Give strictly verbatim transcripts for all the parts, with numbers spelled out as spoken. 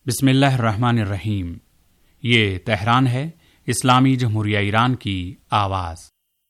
बिस्मिल्लाहिर्रहमानिर्रहीम। ये तेहरान है, इस्लामी जमहूरिया ईरान की आवाज़।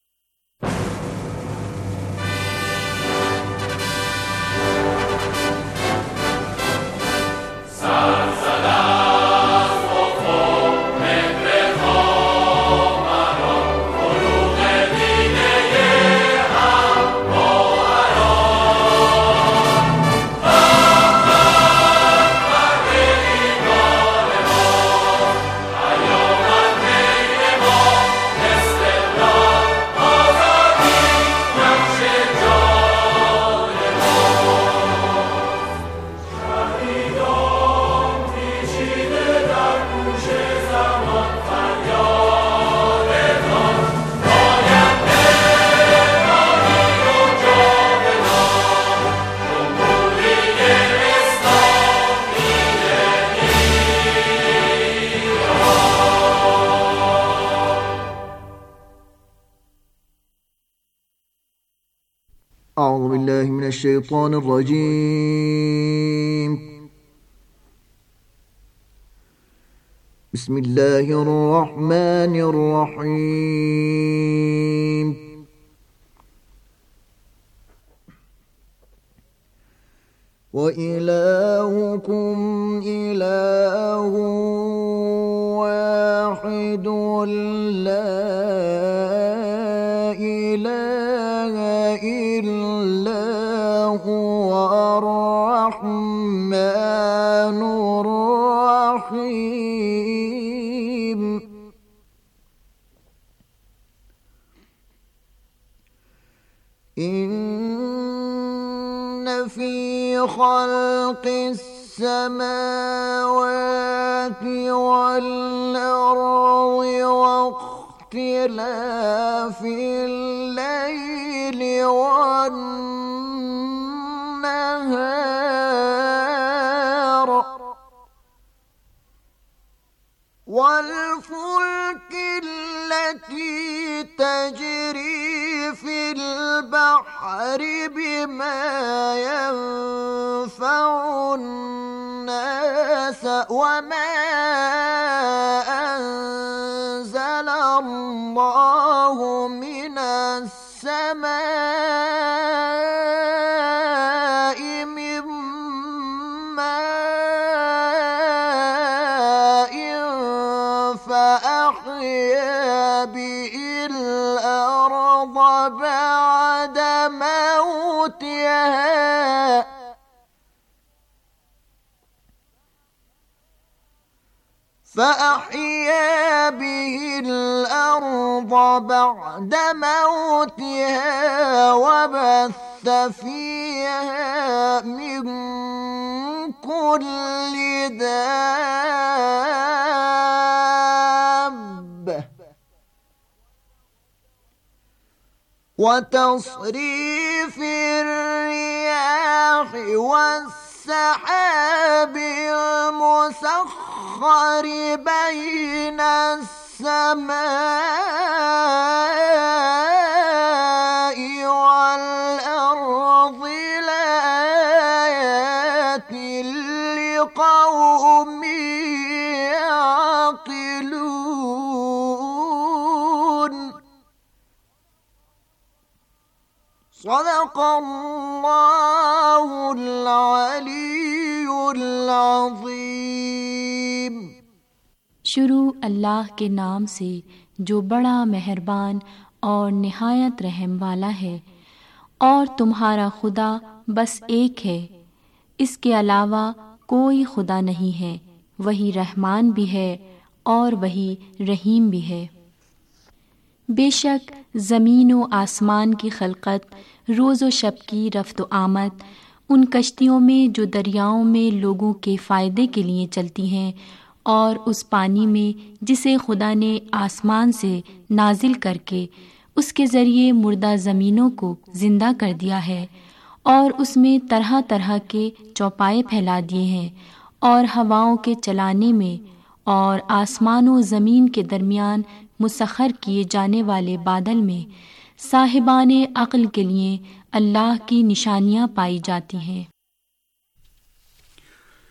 أعوذ بالله من الشيطان الرجيم. بسم الله الرحمن الرحيم. وإلهكم إله واحد لا إله إلا هو الرحمن الرحيم. إن في خلق السماوات والأرض واختلاف الليل والنهار والفلك التي تجري في البحر بما ينفع الناس وما أنزل الله من السماء من ماء فأحيا به الأرض بعد موتها فأحيا به الأرض بعد موتها وبث فيها من كل دابة وتصريف الرياح والسحاب المسخر بين السماء والأرض لآيات لقوم يعقلون. صدق الله العلي العظيم. शुरू अल्लाह के नाम से जो बड़ा मेहरबान और निहायत रहम वाला है। और तुम्हारा खुदा बस एक है, इसके अलावा कोई खुदा नहीं है। वही रहमान भी है और वही रहीम भी है। बेशक ज़मीन व आसमान की खलकत, रोज़ व शब की रफ्त व आमद, उन कश्तियों में जो दरियाओं में लोगों के फ़ायदे के लिए चलती हैं, और उस पानी में जिसे खुदा ने आसमान से नाजिल करके उसके ज़रिए मुर्दा ज़मीनों को ज़िंदा कर दिया है, और उसमें तरह तरह के चौपाए फैला दिए हैं, और हवाओं के चलाने में और आसमान व ज़मीन के दरमियान मुसख्खर किए जाने वाले बादल में साहिबाने अक्ल के लिए अल्लाह की निशानियाँ पाई जाती हैं।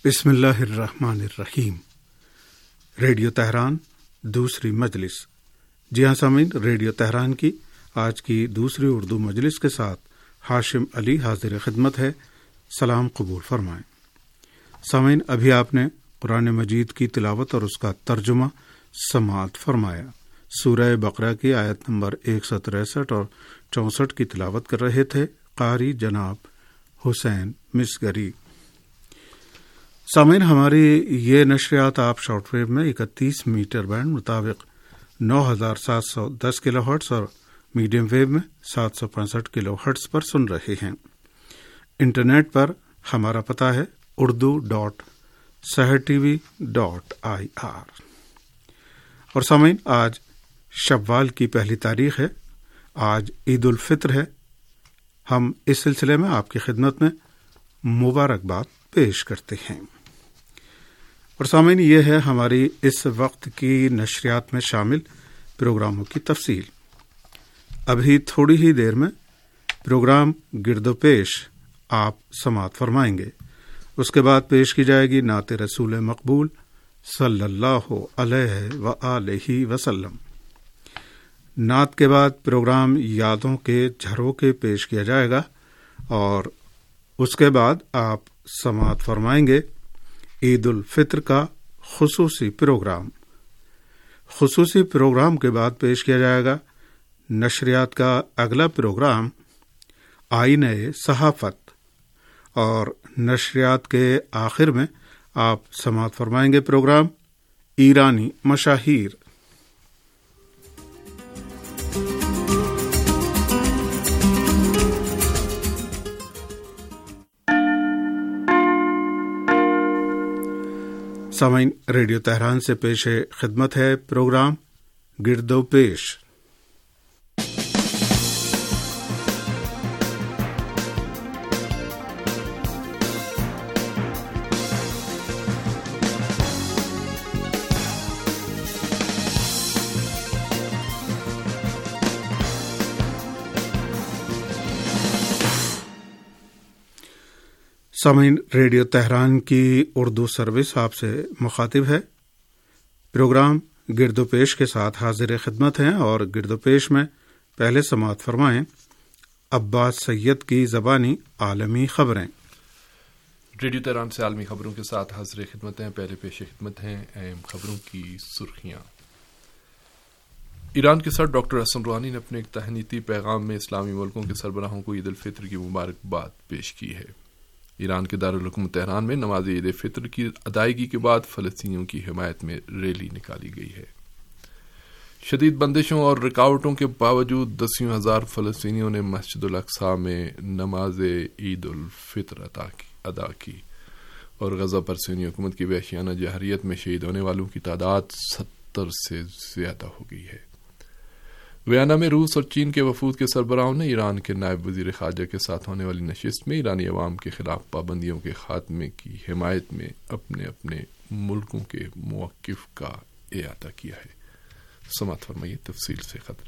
بسم اللہ الرحمن الرحیم۔ ریڈیو تہران دوسری مجلس۔ جی ہاں سامعین، ریڈیو تہران کی آج کی دوسری اردو مجلس کے ساتھ ہاشم علی حاضر خدمت ہے۔ سلام قبول فرمائیں۔ سامعین، ابھی آپ نے قرآن مجید کی تلاوت اور اس کا ترجمہ سماعت فرمایا۔ سورہ بقرہ کی آیت نمبر ایک سو تریسٹھ اور چونسٹھ کی تلاوت کر رہے تھے قاری جناب حسین مسگری۔ سامعین، ہماری یہ نشریات آپ شارٹ ویو میں اکتیس میٹر بینڈ مطابق نو ہزار سات سو دس کلو ہرٹز اور میڈیم ویو میں سات سو پینسٹھ کلو ہرٹز پر سن رہے ہیں۔ انٹرنیٹ پر ہمارا پتہ ہے Urdu dot Sahar T V dot I R. اور سامعین، آج شوال کی پہلی تاریخ ہے، آج عید الفطر ہے۔ ہم اس سلسلے میں آپ کی خدمت میں مبارکباد پیش کرتے ہیں۔ اور سامعین، یہ ہے ہماری اس وقت کی نشریات میں شامل پروگراموں کی تفصیل۔ ابھی تھوڑی ہی دیر میں پروگرام گرد و پیش آپ سماعت فرمائیں گے۔ اس کے بعد پیش کی جائے گی نعت رسول مقبول صلی اللہ علیہ وآلہ وسلم۔ نعت کے بعد پروگرام یادوں کے جھروکے پیش کیا جائے گا، اور اس کے بعد آپ سماعت فرمائیں گے عید الفطر کا خصوصی پروگرام۔ خصوصی پروگرام کے بعد پیش کیا جائے گا نشریات کا اگلا پروگرام آئینہ صحافت، اور نشریات کے آخر میں آپ سماعت فرمائیں گے پروگرام ایرانی مشاہیر۔ سامعین، ریڈیو تہران سے پیش خدمت ہے پروگرام گرد و پیش۔ سامعین، ریڈیو تہران کی اردو سروس آپ سے مخاطب ہے۔ پروگرام گرد و پیش کے ساتھ حاضر خدمت ہیں، اور گرد و پیش میں پہلے سماعت فرمائیں عباس سید کی زبانی عالمی خبریں۔ ریڈیو تہران سے عالمی خبروں کے ساتھ حاضر خدمت ہیں۔ پہلے پیش خدمت ہیں اہم خبروں کی سرخیاں۔ ایران کے صدر ڈاکٹر حسن روحانی نے اپنے ایک تہنیتی پیغام میں اسلامی ملکوں کے سربراہوں کو عید الفطر کی مبارکباد پیش کی ہے۔ ایران کے دارالحکومت تہران میں نماز عید فطر کی ادائیگی کے بعد فلسطینیوں کی حمایت میں ریلی نکالی گئی ہے۔ شدید بندشوں اور رکاوٹوں کے باوجود دسیوں ہزار فلسطینیوں نے مسجد الاقصی میں نماز عید الفطر ادا کی، اور غزہ پر صہیونی حکومت کی وحشیانہ جارحیت میں شہید ہونے والوں کی تعداد ستر سے زیادہ ہو گئی ہے۔ ویانا میں روس اور چین کے وفود کے سربراہوں نے ایران کے نائب وزیر خارجہ کے ساتھ ہونے والی نشست میں ایرانی عوام کے خلاف پابندیوں کے خاتمے کی حمایت میں اپنے اپنے ملکوں کے موقف کا اعادہ کیا ہے۔ سماعت فرمائیے تفصیل سے خبریں۔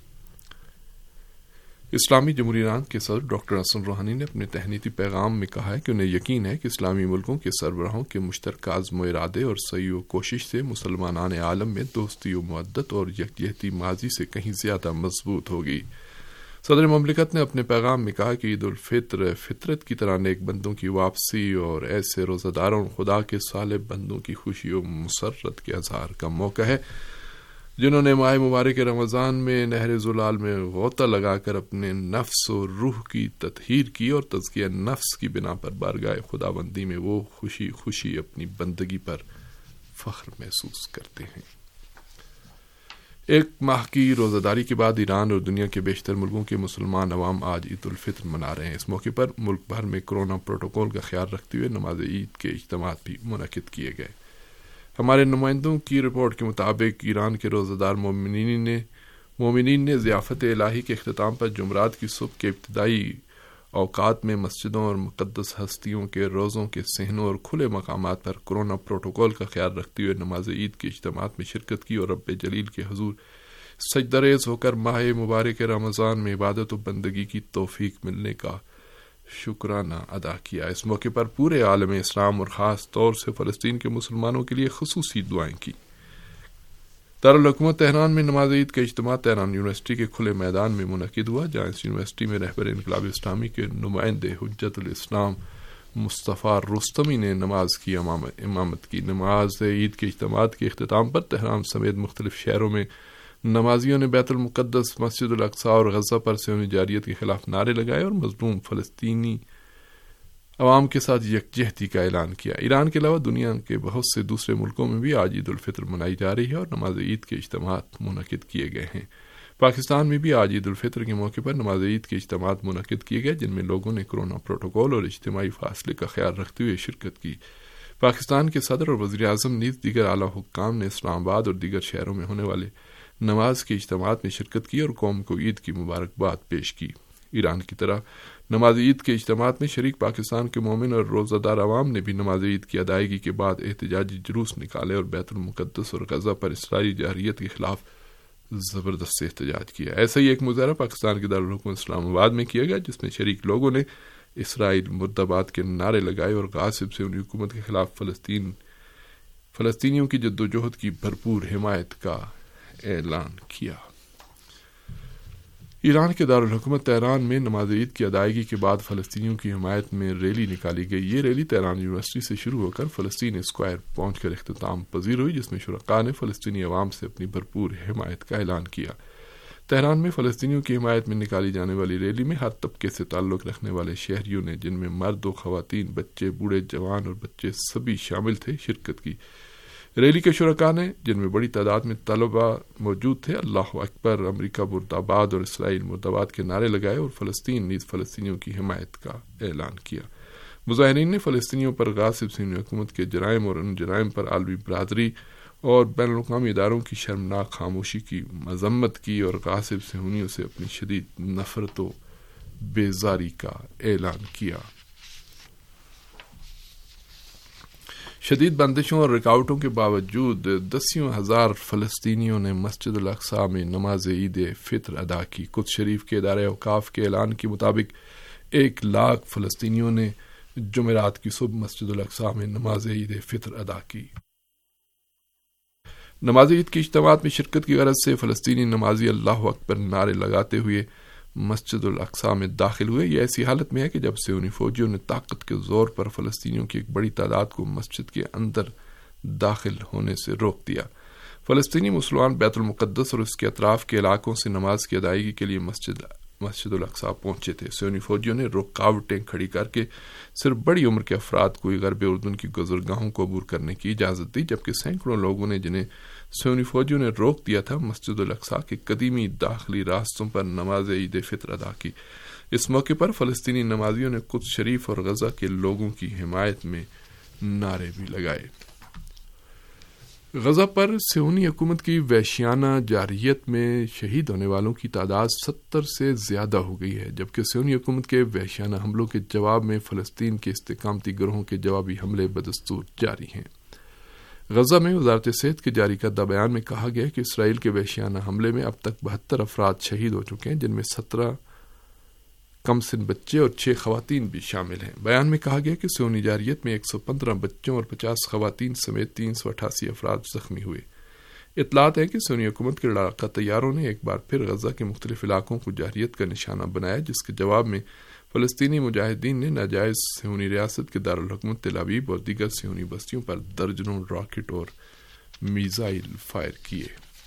اسلامی جمہوریہ ایران کے صدر ڈاکٹر حسن روحانی نے اپنے تہنیتی پیغام میں کہا ہے کہ انہیں یقین ہے کہ اسلامی ملکوں کے سربراہوں کے مشترکہ عزم و ارادے اور سعی و کوشش سے مسلمانان عالم میں دوستی و محبت اور یکجہتی ماضی سے کہیں زیادہ مضبوط ہوگی۔ صدر مملکت نے اپنے پیغام میں کہا کہ عید الفطر فطرت کی طرح نیک بندوں کی واپسی اور ایسے روزہ داروں خدا کے صالح بندوں کی خوشی و مسرت کے اظہار کا موقع ہے جنہوں نے ماہ مبارک رمضان میں نہر زلال میں غوطہ لگا کر اپنے نفس و روح کی تطہیر کی اور تزکیہ نفس کی بنا پر بارگاہ خداوندی میں وہ خوشی خوشی اپنی بندگی پر فخر محسوس کرتے ہیں۔ ایک ماہ کی روزہ داری کے بعد ایران اور دنیا کے بیشتر ملکوں کے مسلمان عوام آج عید الفطر منا رہے ہیں۔ اس موقع پر ملک بھر میں کورونا پروٹوکول کا خیال رکھتے ہوئے نماز عید کے اجتماعات بھی منعقد کیے گئے۔ ہمارے نمائندوں کی رپورٹ کے مطابق ایران کے روزہ دار مومنین نے مومنین نے ضیافت الہی کے اختتام پر جمعرات کی صبح کے ابتدائی اوقات میں مسجدوں اور مقدس ہستیوں کے روزوں کے صحنوں اور کھلے مقامات پر کورونا پروٹوکول کا خیال رکھتے ہوئے نماز عید کے اجتماعات میں شرکت کی اور رب جلیل کے حضور سجدہ ریز ہو کر ماہ مبارک رمضان میں عبادت و بندگی کی توفیق ملنے کا شکرانہ ادا کیا۔ اس موقع پر پورے عالم اسلام اور خاص طور سے فلسطین کے مسلمانوں کے لیے خصوصی دعائیں کی۔ دارالحکومت تہران میں نماز عید کا اجتماع تہران یونیورسٹی کے کھلے میدان میں منعقد ہوا، جہاں اس یونیورسٹی میں رہبر انقلاب اسلامی کے نمائندے حجت الاسلام مصطفیٰ رستمی نے نماز کی امامت کی۔ نماز عید کے اجتماعات کے اختتام پر تہران سمیت مختلف شہروں میں نمازیوں نے بیت المقدس، مسجد الاقصی اور غزہ پر صہیونی جارحیت کے خلاف نعرے لگائے اور مظلوم فلسطینی عوام کے ساتھ یکجہتی کا اعلان کیا۔ ایران کے علاوہ دنیا کے بہت سے دوسرے ملکوں میں بھی آج عید الفطر منائی جا رہی ہے اور نماز عید کے اجتماعات منعقد کیے گئے ہیں۔ پاکستان میں بھی آج عید الفطر کے موقع پر نماز عید کے اجتماعات منعقد کیے گئے، جن میں لوگوں نے کورونا پروٹوکول اور اجتماعی فاصلے کا خیال رکھتے ہوئے شرکت کی۔ پاکستان کے صدر اور وزیر اعظم نیز دیگر اعلیٰ حکام نے اسلام آباد اور دیگر شہروں میں ہونے والے نماز کے اجتماعات میں شرکت کی اور قوم کو عید کی مبارکباد پیش کی۔ ایران کی طرح نماز عید کے اجتماعات میں شریک پاکستان کے مومن اور روزہ دار عوام نے بھی نماز عید کی ادائیگی کے بعد احتجاجی جلوس نکالے اور بیت المقدس اور غزہ پر اسرائیلی جارحیت کے خلاف زبردست احتجاج کیا۔ ایسا ہی ایک مظاہرہ پاکستان کے دارالحکومت اسلام آباد میں کیا گیا، جس میں شریک لوگوں نے اسرائیل مرد آباد کے نعرے لگائے اور غاصب سے انہی حکومت کے خلاف فلسطین فلسطینیوں کی جدوجہد کی بھرپور حمایت کا اعلان کیا۔ ایران کے دارالحکومت تہران میں نماز عید کی ادائیگی کے بعد فلسطینیوں کی حمایت میں ریلی نکالی گئی۔ یہ ریلی تہران یونیورسٹی سے شروع ہو کر فلسطین اسکوائر پہنچ کر اختتام پذیر ہوئی، جس میں شرکاء نے فلسطینی عوام سے اپنی بھرپور حمایت کا اعلان کیا۔ تہران میں فلسطینیوں کی حمایت میں نکالی جانے والی ریلی میں ہر طبقے سے تعلق رکھنے والے شہریوں نے، جن میں مرد و خواتین، بچے، بوڑھے، جوان اور بچے سبھی شامل تھے، شرکت کی۔ ریلی کے شرکاء نے، جن میں بڑی تعداد میں طلبہ موجود تھے، اللہ اکبر، امریکہ مرد آباد اور اسرائیل مرد آباد کے نعرے لگائے اور فلسطین نیز فلسطینیوں کی حمایت کا اعلان کیا۔ مظاہرین نے فلسطینیوں پر غاصب صہیونی حکومت کے جرائم اور ان جرائم پر عالمی برادری اور بین الاقوامی اداروں کی شرمناک خاموشی کی مذمت کی اور غاصب صہیونیوں سے اپنی شدید نفرت و بیزاری کا اعلان کیا۔ شدید بندشوں اور رکاوٹوں کے باوجود دسیوں ہزار فلسطینیوں نے مسجد الاقصی میں نماز عید فطر ادا کی۔ قدس شریف کے ادارہ اوقاف کے اعلان کے مطابق ایک لاکھ فلسطینیوں نے جمعرات کی صبح مسجد الاقصی میں نماز عید فطر ادا کی۔ نماز عید کی اجتماعات میں شرکت کی غرض سے فلسطینی نمازی اللہ اکبر نعرے لگاتے ہوئے مسجد الاقصی میں داخل ہوئے۔ یہ ایسی حالت میں ہے کہ جب سے انہی فوجیوں نے طاقت کے زور پر فلسطینیوں کی ایک بڑی تعداد کو مسجد کے اندر داخل ہونے سے روک دیا۔ فلسطینی مسلمان بیت المقدس اور اس کے اطراف کے علاقوں سے نماز کی ادائیگی کے لیے مسجد مسجد الاقصی پہنچے تھے۔ صہیونی فوجیوں نے رکاوٹیں کھڑی کر کے صرف بڑی عمر کے افراد کو غرب اردن کی گزرگاہوں کو عبور کرنے کی اجازت دی، جبکہ سینکڑوں لوگوں نے، جنہیں صہیونی فوجیوں نے روک دیا تھا، مسجد الاقصی کے قدیمی داخلی راستوں پر نماز عید فطر ادا کی۔ اس موقع پر فلسطینی نمازیوں نے قدس شریف اور غزہ کے لوگوں کی حمایت میں نعرے بھی لگائے۔ غزہ پر صہیونی حکومت کی وحشیانہ جارحیت میں شہید ہونے والوں کی تعداد ستر سے زیادہ ہو گئی ہے، جبکہ صہیونی حکومت کے وحشیانہ حملوں کے جواب میں فلسطین کے استحکامتی گروہوں کے جوابی حملے بدستور جاری ہیں۔ غزہ میں وزارت صحت کے جاری کردہ بیان میں کہا گیا کہ اسرائیل کے وحشیانہ حملے میں اب تک بہتر افراد شہید ہو چکے ہیں، جن میں سترہ کم سن بچے اور چھ خواتین بھی شامل ہیں۔ بیان میں کہا گیا کہ صہیونی جارحیت میں ایک سو پندرہ بچوں اور پچاس خواتین سمیت تین سو اٹھاسی افراد زخمی ہوئے۔ اطلاعات ہیں کہ صہیونی حکومت کے لڑاکا طیاروں نے ایک بار پھر غزہ کے مختلف علاقوں کو جارحیت کا نشانہ بنایا، جس کے جواب میں فلسطینی مجاہدین نے ناجائز صہیونی ریاست کے دارالحکومت تل ابیب اور دیگر صہیونی بستیوں پر درجنوں راکٹ اور میزائل فائر کیے۔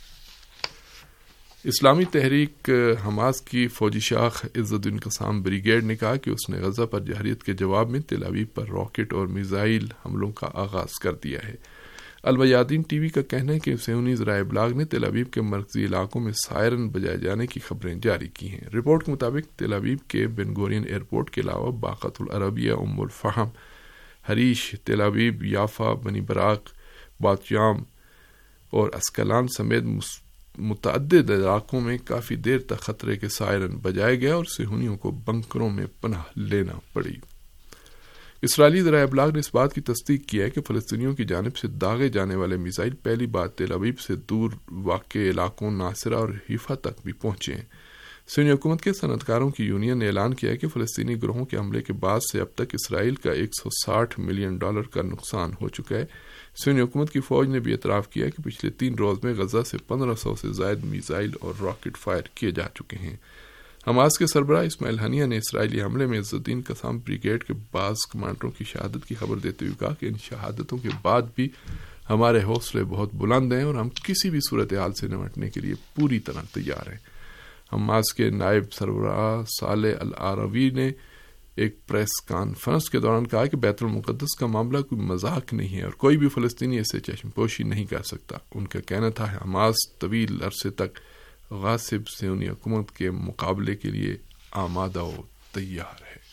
اسلامی تحریک حماس کی فوجی شاخ عز الدین قسام بریگیڈ نے کہا کہ اس نے غزہ پر جارحیت کے جواب میں تل ابیب پر راکٹ اور میزائل حملوں کا آغاز کر دیا ہے۔ المیادین ٹی وی کا کہنا ہے کہ صہیونی ذرائع ابلاغ نے تل ابیب کے مرکزی علاقوں میں سائرن بجائے جانے کی خبریں جاری کی ہیں۔ رپورٹ کے مطابق تل ابیب کے بن گورین ایئرپورٹ کے علاوہ باقۃ العربیہ، ام الفہم، حریش، تل ابیب، یافا، بنی براق، باتیام اور اسکلان سمیت متعدد علاقوں میں کافی دیر تک خطرے کے سائرن بجائے گئے اور صہیونیوں کو بنکروں میں پناہ لینا پڑی۔ اسرائیلی ذرائع ابلاغ نے اس بات کی تصدیق کی ہے کہ فلسطینیوں کی جانب سے داغے جانے والے میزائل پہلی بار تل ابیب سے دور واقع علاقوں ناصرہ اور حیفا تک بھی پہنچے ہیں۔ سونی حکومت کے صنعتکاروں کی یونین نے اعلان کیا ہے کہ فلسطینی گروہوں کے حملے کے بعد سے اب تک اسرائیل کا ایک سو ساٹھ ملین ڈالر کا نقصان ہو چکا ہے۔ سونی حکومت کی فوج نے بھی اعتراف کیا کہ پچھلے تین روز میں غزہ سے پندرہ سو سے زائد میزائل اور راکٹ فائر کیے جا چکے ہیں۔ حماس کے سربراہ اسماعیل ہنیہ نے اسرائیلی حملے میں عز الدین قسام بریگیڈ کے بعض کمانڈروں کی شہادت کی خبر دیتے ہوئے کہا کہ ان شہادتوں کے بعد بھی ہمارے حوصلے بہت بلند ہیں اور ہم کسی بھی صورتحال سے نمٹنے کے لیے پوری طرح تیار ہیں۔ حماس کے نائب سربراہ صالح العراوی نے ایک پریس کانفرنس کے دوران کہا کہ بیت المقدس کا معاملہ کوئی مذاق نہیں ہے اور کوئی بھی فلسطینی اسے چشم پوشی نہیں کر سکتا۔ ان کا کہنا تھا حماس طویل عرصے تک غاصب صہیونی حکومت کے مقابلے کے لیے آمادہ و تیار ہے۔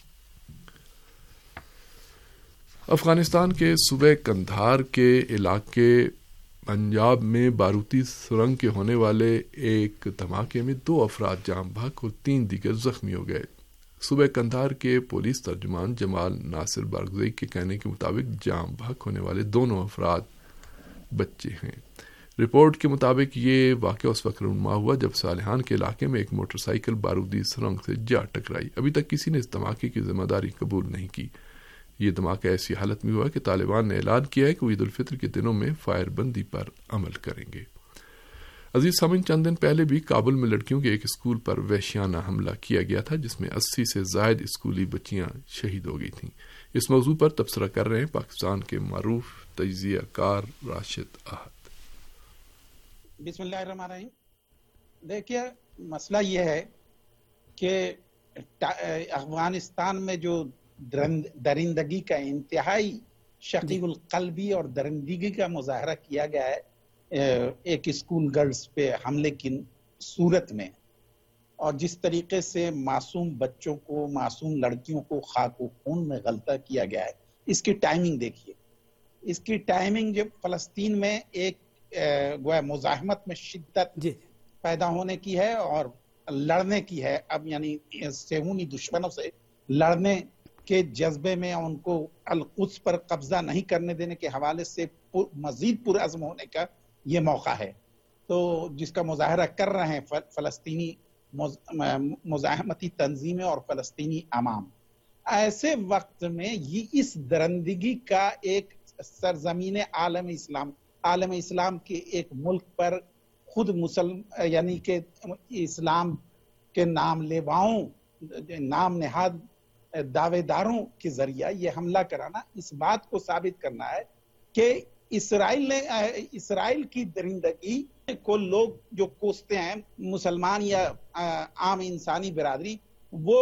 افغانستان کے صوبہ قندھار کے علاقے پنجاب میں باروتی سرنگ کے ہونے والے ایک دھماکے میں دو افراد جان بحق اور تین دیگر زخمی ہو گئے۔ صوبہ قندھار کے پولیس ترجمان جمال ناصر بارگزئی کے کہنے کے مطابق جان بحق ہونے والے دونوں افراد بچے ہیں۔ رپورٹ کے مطابق یہ واقعہ اس وقت رونما ہوا جب صالحان کے علاقے میں ایک موٹر سائیکل بارودی سرنگ سے جا ٹکرائی۔ ابھی تک کسی نے اس دھماکے کی ذمہ داری قبول نہیں کی۔ یہ دھماکہ ایسی حالت میں ہوا کہ طالبان نے اعلان کیا ہے کہ وہ عید الفطر کے دنوں میں فائر بندی پر عمل کریں گے۔ عزیز سامعین، چند دن پہلے بھی کابل میں لڑکیوں کے ایک اسکول پر وحشیانہ حملہ کیا گیا تھا جس میں اسی سے زائد اسکولی بچیاں شہید ہو گئی تھیں۔ اس موضوع پر تبصرہ کر رہے ہیں پاکستان کے معروف تجزیہ کار راشد احد۔ بسم اللہ الرحمن الرحیم۔ دیکھیے، مسئلہ یہ ہے کہ افغانستان میں جو درندگی کا انتہائی شقیق القلبی اور درندگی کا مظاہرہ کیا گیا ہے ایک اسکول گرلز پہ حملے کی صورت میں، اور جس طریقے سے معصوم بچوں کو، معصوم لڑکیوں کو خاک و خون میں غلطہ کیا گیا ہے، اس کی ٹائمنگ دیکھیے۔ اس کی ٹائمنگ جب فلسطین میں ایک گویا مزاحمت میں شدت جی پیدا ہونے کی ہے اور لڑنے کی ہے، اب یعنی صہیونی دشمنوں سے لڑنے کے جذبے میں ان کو القدس پر قبضہ نہیں کرنے دینے کے حوالے سے مزید پرعزم ہونے کا یہ موقع ہے، تو جس کا مظاہرہ کر رہے ہیں فلسطینی مزاحمتی تنظیمیں اور فلسطینی عوام۔ ایسے وقت میں یہ اس درندگی کا ایک سرزمین عالم اسلام عالم اسلام کے ایک ملک پر خود مسلم یعنی کہ اسلام کے نام لیواؤں، نام نہاد دعوے داروں کے ذریعہ یہ حملہ کرانا اس بات کو ثابت کرنا ہے کہ اسرائیل نے اسرائیل کی درندگی کو لوگ جو کوستے ہیں، مسلمان یا عام انسانی برادری، وہ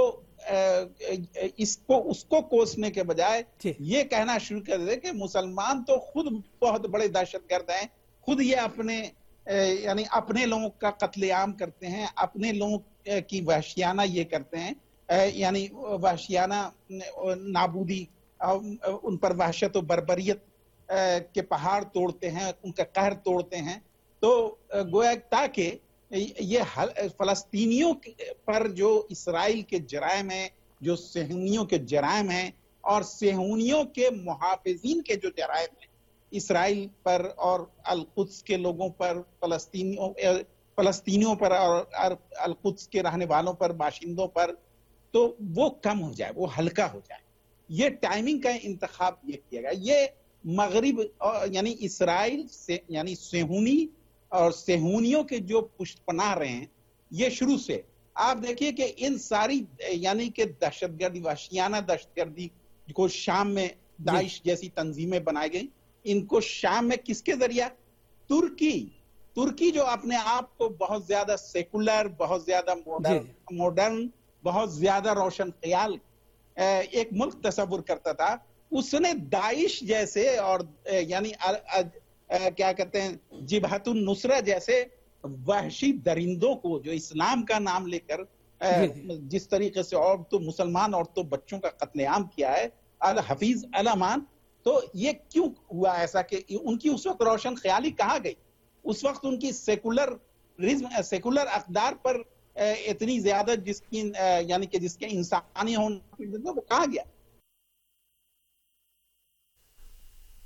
اس کو اس کو کوسنے کے بجائے یہ کہنا شروع کر دے کہ مسلمان تو خود بہت بڑے دہشت گرد ہیں، خود یہ اپنے یعنی اپنے لوگوں کا قتل عام کرتے ہیں، اپنے لوگوں کی وحشیانہ یہ کرتے ہیں، یعنی وحشیانہ نابودی، ان پر وحشت و بربریت کے پہاڑ توڑتے ہیں، ان کا قہر توڑتے ہیں۔ تو گویا تاکہ یہ فلسطینیوں پر جو اسرائیل کے جرائم ہیں، جو صہیونیوں کے جرائم ہیں اور صہیونیوں کے محافظین کے جو جرائم ہیں اسرائیل پر اور القدس کے لوگوں پر، فلسطینیوں فلسطینیوں پر اور القدس کے رہنے والوں پر، باشندوں پر، تو وہ کم ہو جائے، وہ ہلکا ہو جائے۔ یہ ٹائمنگ کا انتخاب یہ کیا گیا۔ یہ مغرب یعنی اسرائیل سے یعنی صہیونی اور صہیونیوں کے جو پشت پناہ رہے ہیں، یہ شروع سے آپ دیکھیے کہ ان ساری یعنی کہ دہشت گردی، وحشیانہ دہشت گردی کو شام میں داعش جیسی تنظیمیں بنائی گئی، ان کو شام میں کس کے ذریعہ؟ ترکی ترکی جو اپنے آپ کو بہت زیادہ سیکولر، بہت زیادہ ماڈرن، بہت زیادہ روشن خیال ایک ملک تصور کرتا تھا، اس نے داعش جیسے اور یعنی کیا کہتے ہیں جبہت النصرہ جیسے وحشی درندوں کو جو اسلام کا نام لے کر جس طریقے سے اور تو مسلمان اور تو بچوں کا قتل عام کیا ہے، الحفیظ الامان، تو یہ کیوں ہوا ایسا کہ ان کی اس وقت روشن خیالی کہاں گئی؟ اس وقت ان کی سیکولر سیکولر اقدار پر اتنی زیادہ جس کی یعنی کہ جس کے انسانی ہونے وہ کہاں گیا؟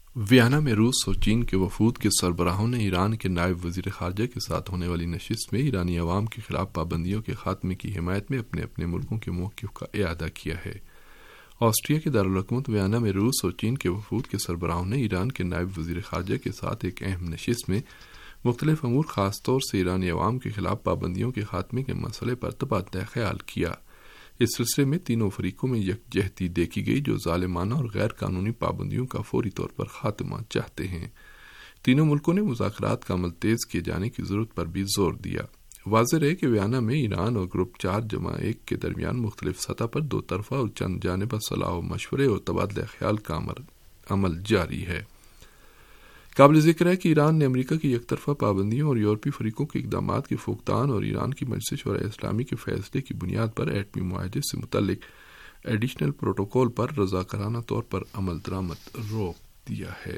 ویانا میں روس اور چین کے وفود کے سربراہوں نے ایران کے نائب وزیر خارجہ کے ساتھ ہونے والی نشست میں ایرانی عوام کے خلاف پابندیوں کے خاتمے کی حمایت میں اپنے اپنے ملکوں کے موقف کا اعادہ کیا ہے۔ آسٹریا کے دارالحکومت ویانا میں روس اور چین کے وفود کے سربراہوں نے ایران کے نائب وزیر خارجہ کے ساتھ ایک اہم نشست میں مختلف امور، خاص طور سے ایرانی عوام کے خلاف پابندیوں کے خاتمے کے مسئلے پر تبادلہ خیال کیا۔ اس سلسلے میں تینوں فریقوں میں یکجہتی دیکھی گئی جو ظالمانہ اور غیر قانونی پابندیوں کا فوری طور پر خاتمہ چاہتے ہیں۔ تینوں ملکوں نے مذاکرات کا عمل تیز کیے جانے کی ضرورت پر بھی زور دیا۔ واضح ہے کہ ویانا میں ایران اور گروپ چار جمع ایک کے درمیان مختلف سطح پر دو طرفہ اور چند جانبہ صلاح و مشورے اور تبادلہ خیال کا عمل جاری ہے۔ قابل ذکر ہے کہ ایران نے امریکہ کی یک طرفہ پابندیوں اور یورپی فریقوں کے اقدامات کے فقدان اور ایران کی مجلس شورائے اسلامی کے فیصلے کی بنیاد پر ایٹمی معاہدے سے متعلق ایڈیشنل پروٹوکول پر رضاکارانہ طور پر عمل درآمد روک دیا ہے۔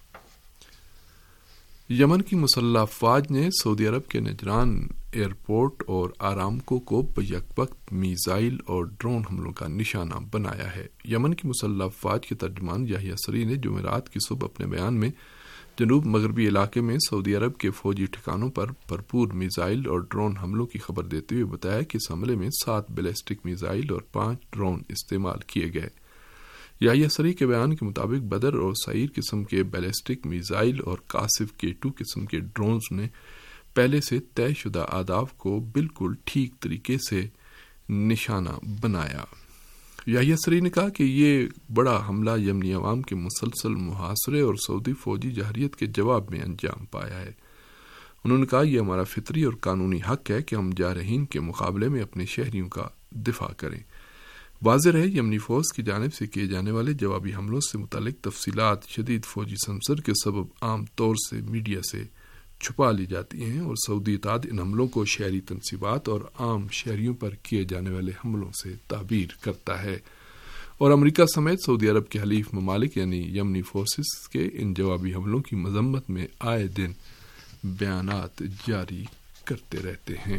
یمن کی مسلح افواج نے سعودی عرب کے نجران ایئرپورٹ اور آرامکو کو بیک وقت میزائل اور ڈرون حملوں کا نشانہ بنایا ہے۔ یمن کی مسلح افواج کے ترجمان یحییٰ سری نے جمعرات کی صبح اپنے بیان میں جنوب مغربی علاقے میں سعودی عرب کے فوجی ٹھکانوں پر بھرپور میزائل اور ڈرون حملوں کی خبر دیتے ہوئے بتایا کہ اس حملے میں سات بیلسٹک میزائل اور پانچ ڈرون استعمال کیے گئے۔ یحییٰ سری کے بیان کے مطابق بدر اور سعیر قسم کے بیلسٹک میزائل اور قاصف کے ٹو قسم کے ڈرونز نے پہلے سے طے شدہ اہداف کو بالکل ٹھیک طریقے سے نشانہ بنایا۔ یحییٰ سری نے کہا کہ یہ بڑا حملہ یمنی عوام کے مسلسل محاصرے اور سعودی فوجی جارحیت کے جواب میں انجام پایا ہے۔ انہوں نے کہا یہ ہمارا فطری اور قانونی حق ہے کہ ہم جارحین کے مقابلے میں اپنے شہریوں کا دفاع کریں۔ واضح رہے یمنی فوج کی جانب سے کیے جانے والے جوابی حملوں سے متعلق تفصیلات شدید فوجی سمسر کے سبب عام طور سے میڈیا سے چھپا لی جاتی ہیں اور سعودی اتحاد ان حملوں کو شہری تنصیبات اور عام شہریوں پر کیے جانے والے حملوں سے تعبیر کرتا ہے، اور امریکہ سمیت سعودی عرب کے حلیف ممالک یعنی یمنی فورسز کے ان جوابی حملوں کی مذمت میں آئے دن بیانات جاری کرتے رہتے ہیں۔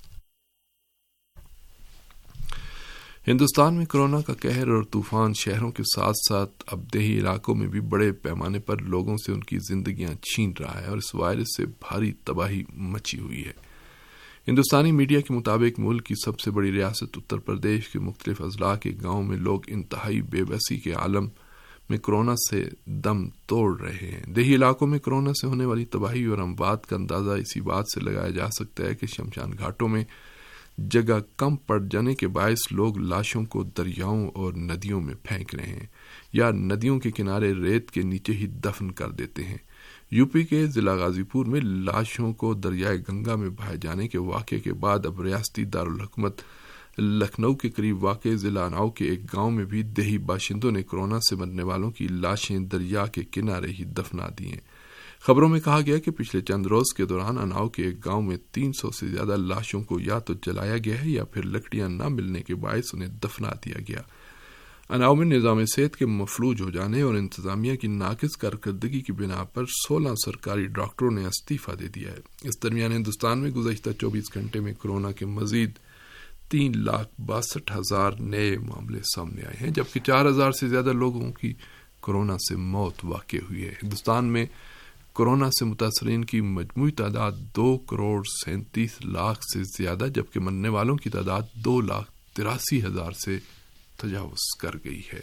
ہندوستان میں کورونا کا قہر اور طوفان شہروں کے ساتھ ساتھ اب دیہی علاقوں میں بھی بڑے پیمانے پر لوگوں سے ان کی زندگیاں چھین رہا ہے اور اس وائرس سے بھاری تباہی مچی ہوئی ہے۔ ہندوستانی میڈیا کے مطابق ملک کی سب سے بڑی ریاست اتر پردیش کے مختلف اضلاع کے گاؤں میں لوگ انتہائی بے بسی کے عالم میں کورونا سے دم توڑ رہے ہیں۔ دیہی علاقوں میں کورونا سے ہونے والی تباہی اور اموات کا اندازہ اسی بات سے لگایا جا سکتا ہے کہ شمشان گھاٹوں میں جگہ کم پڑ جانے کے باعث لوگ لاشوں کو دریاؤں اور ندیوں میں پھینک رہے ہیں یا ندیوں کے کنارے ریت کے نیچے ہی دفن کر دیتے ہیں۔ یو پی کے ضلع غازی پور میں لاشوں کو دریائے گنگا میں بہائے جانے کے واقعے کے بعد اب ریاستی دارالحکومت لکھنؤ کے قریب واقع ضلع اناؤ کے ایک گاؤں میں بھی دیہی باشندوں نے کورونا سے مرنے والوں کی لاشیں دریا کے کنارے ہی دفنا دی ہیں۔ خبروں میں کہا گیا کہ پچھلے چند روز کے دوران اناؤ کے ایک گاؤں میں تین سو سے زیادہ لاشوں کو یا تو جلایا گیا ہے یا پھر لکڑیاں نہ ملنے کے باعث انہیں دفنا دیا گیا۔ اناؤ میں نظام صحت کے مفلوج ہو جانے اور انتظامیہ کی ناقص کارکردگی کی بنا پر سولہ سرکاری ڈاکٹروں نے استعفیٰ دے دیا ہے۔ اس درمیان ہندوستان میں گزشتہ چوبیس گھنٹے میں کورونا کے مزید تین لاکھ باسٹھ ہزار نئے معاملے سامنے آئے ہیں، جبکہ چار ہزار سے زیادہ لوگوں کی کورونا سے موت واقع ہوئی ہے۔ ہندوستان میں کورونا سے متاثرین کی مجموعی تعداد دو کروڑ سینتیس لاکھ سے زیادہ جبکہ مرنے والوں کی تعداد دو لاکھ تراسی ہزار سے تجاوز کر گئی ہے۔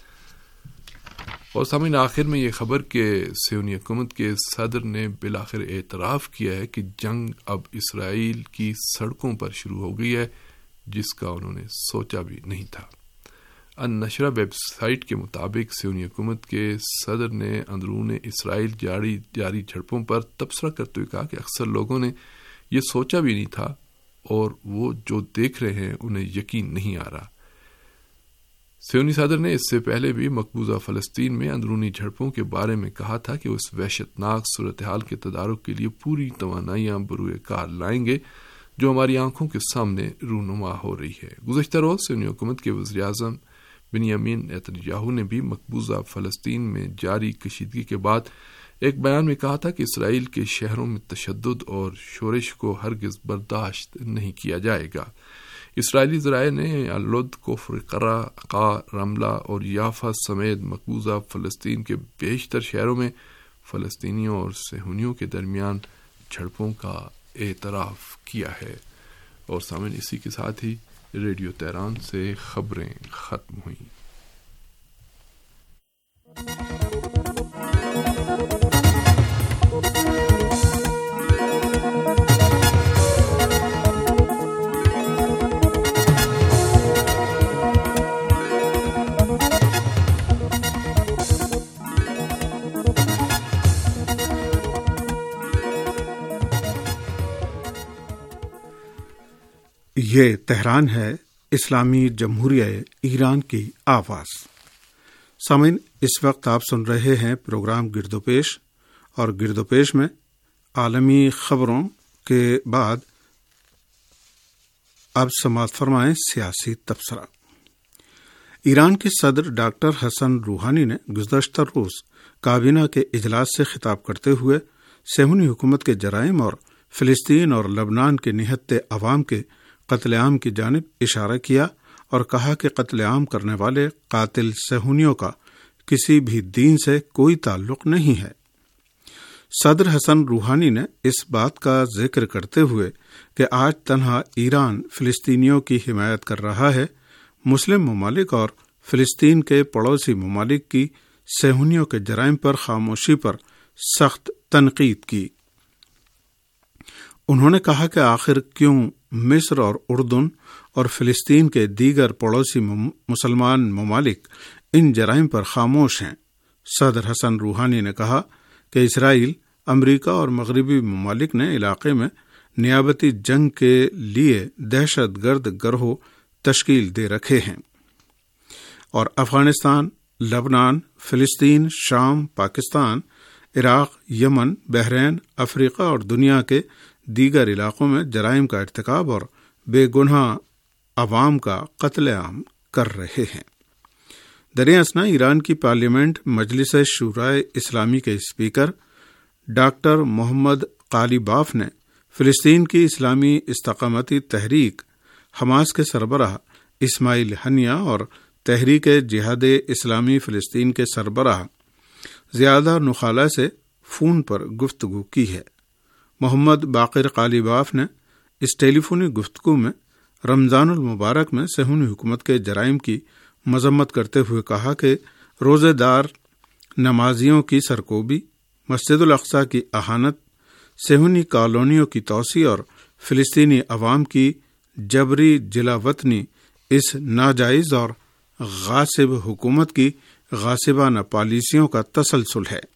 اور سامعین، آخر میں یہ خبر کہ صہیونی حکومت کے صدر نے بالآخر اعتراف کیا ہے کہ جنگ اب اسرائیل کی سڑکوں پر شروع ہو گئی ہے، جس کا انہوں نے سوچا بھی نہیں تھا۔ النشرہ ویب سائٹ کے مطابق صہیونی حکومت کے صدر نے اندرون اسرائیل جاری جاری جھڑپوں پر تبصرہ کرتے ہوئے کہا کہ اکثر لوگوں نے یہ سوچا بھی نہیں تھا اور وہ جو دیکھ رہے ہیں انہیں یقین نہیں آ رہا۔ صہیونی صدر نے اس سے پہلے بھی مقبوضہ فلسطین میں اندرونی جھڑپوں کے بارے میں کہا تھا کہ اس وحشتناک صورتحال کے تدارک کے لیے پوری توانائیاں بروئے کار لائیں گے جو ہماری آنکھوں کے سامنے رونما ہو رہی ہے۔ گزشتہ روز صہیونی حکومت کے وزیر اعظم بنیامین نیتنیاہو نے بھی مقبوضہ فلسطین میں جاری کشیدگی کے بعد ایک بیان میں کہا تھا کہ اسرائیل کے شہروں میں تشدد اور شورش کو ہرگز برداشت نہیں کیا جائے گا۔ اسرائیلی ذرائع نے الد، کفر، قرہ، قا، رملہ اور یافا سمیت مقبوضہ فلسطین کے بیشتر شہروں میں فلسطینیوں اور صہیونیوں کے درمیان جھڑپوں کا اعتراف کیا ہے۔ اور سامعین، اسی کے ساتھ ہی ریڈیو تہران سے خبریں ختم ہوئیں۔ یہ تہران ہے، اسلامی جمہوریہ ایران کی آواز۔ سامعین، اس وقت آپ سن رہے ہیں پروگرام گرد و پیش، اور گرد و پیش میں عالمی خبروں کے بعد اب سماعت فرمائیں سیاسی تبصرہ۔ ایران کے صدر ڈاکٹر حسن روحانی نے گزشتہ روز کابینہ کے اجلاس سے خطاب کرتے ہوئے صہیونی حکومت کے جرائم اور فلسطین اور لبنان کے نہتے عوام کے قتل عام کی جانب اشارہ کیا اور کہا کہ قتل عام کرنے والے قاتل صہیونیوں کا کسی بھی دین سے کوئی تعلق نہیں ہے۔ صدر حسن روحانی نے اس بات کا ذکر کرتے ہوئے کہ آج تنہا ایران فلسطینیوں کی حمایت کر رہا ہے، مسلم ممالک اور فلسطین کے پڑوسی ممالک کی صہیونیوں کے جرائم پر خاموشی پر سخت تنقید کی۔ انہوں نے کہا کہ آخر کیوں مصر اور اردن اور فلسطین کے دیگر پڑوسی مسلمان ممالک ان جرائم پر خاموش ہیں۔ صدر حسن روحانی نے کہا کہ اسرائیل، امریکہ اور مغربی ممالک نے علاقے میں نیابتی جنگ کے لیے دہشت گرد گروہ تشکیل دے رکھے ہیں، اور افغانستان، لبنان، فلسطین، شام، پاکستان، عراق، یمن، بحرین، افریقہ اور دنیا کے دیگر علاقوں میں جرائم کا ارتکاب اور بے گناہ عوام کا قتل عام کر رہے ہیں۔ دریں اثنا ایران کی پارلیمنٹ مجلس شورائے اسلامی کے اسپیکر ڈاکٹر محمد قالیباف نے فلسطین کی اسلامی استقامتی تحریک حماس کے سربراہ اسماعیل ہنیہ اور تحریک جہاد اسلامی فلسطین کے سربراہ زیادہ نخالہ سے فون پر گفتگو کی ہے۔ محمد باقر قالیباف نے اس ٹیلی فونی گفتگو میں رمضان المبارک میں صہیونی حکومت کے جرائم کی مذمت کرتے ہوئے کہا کہ روزے دار نمازیوں کی سرکوبی، مسجد الاقصی کی اہانت، صہیونی کالونیوں کی توسیع اور فلسطینی عوام کی جبری جلا وطنی اس ناجائز اور غاصب حکومت کی غاصبانہ پالیسیوں کا تسلسل ہے۔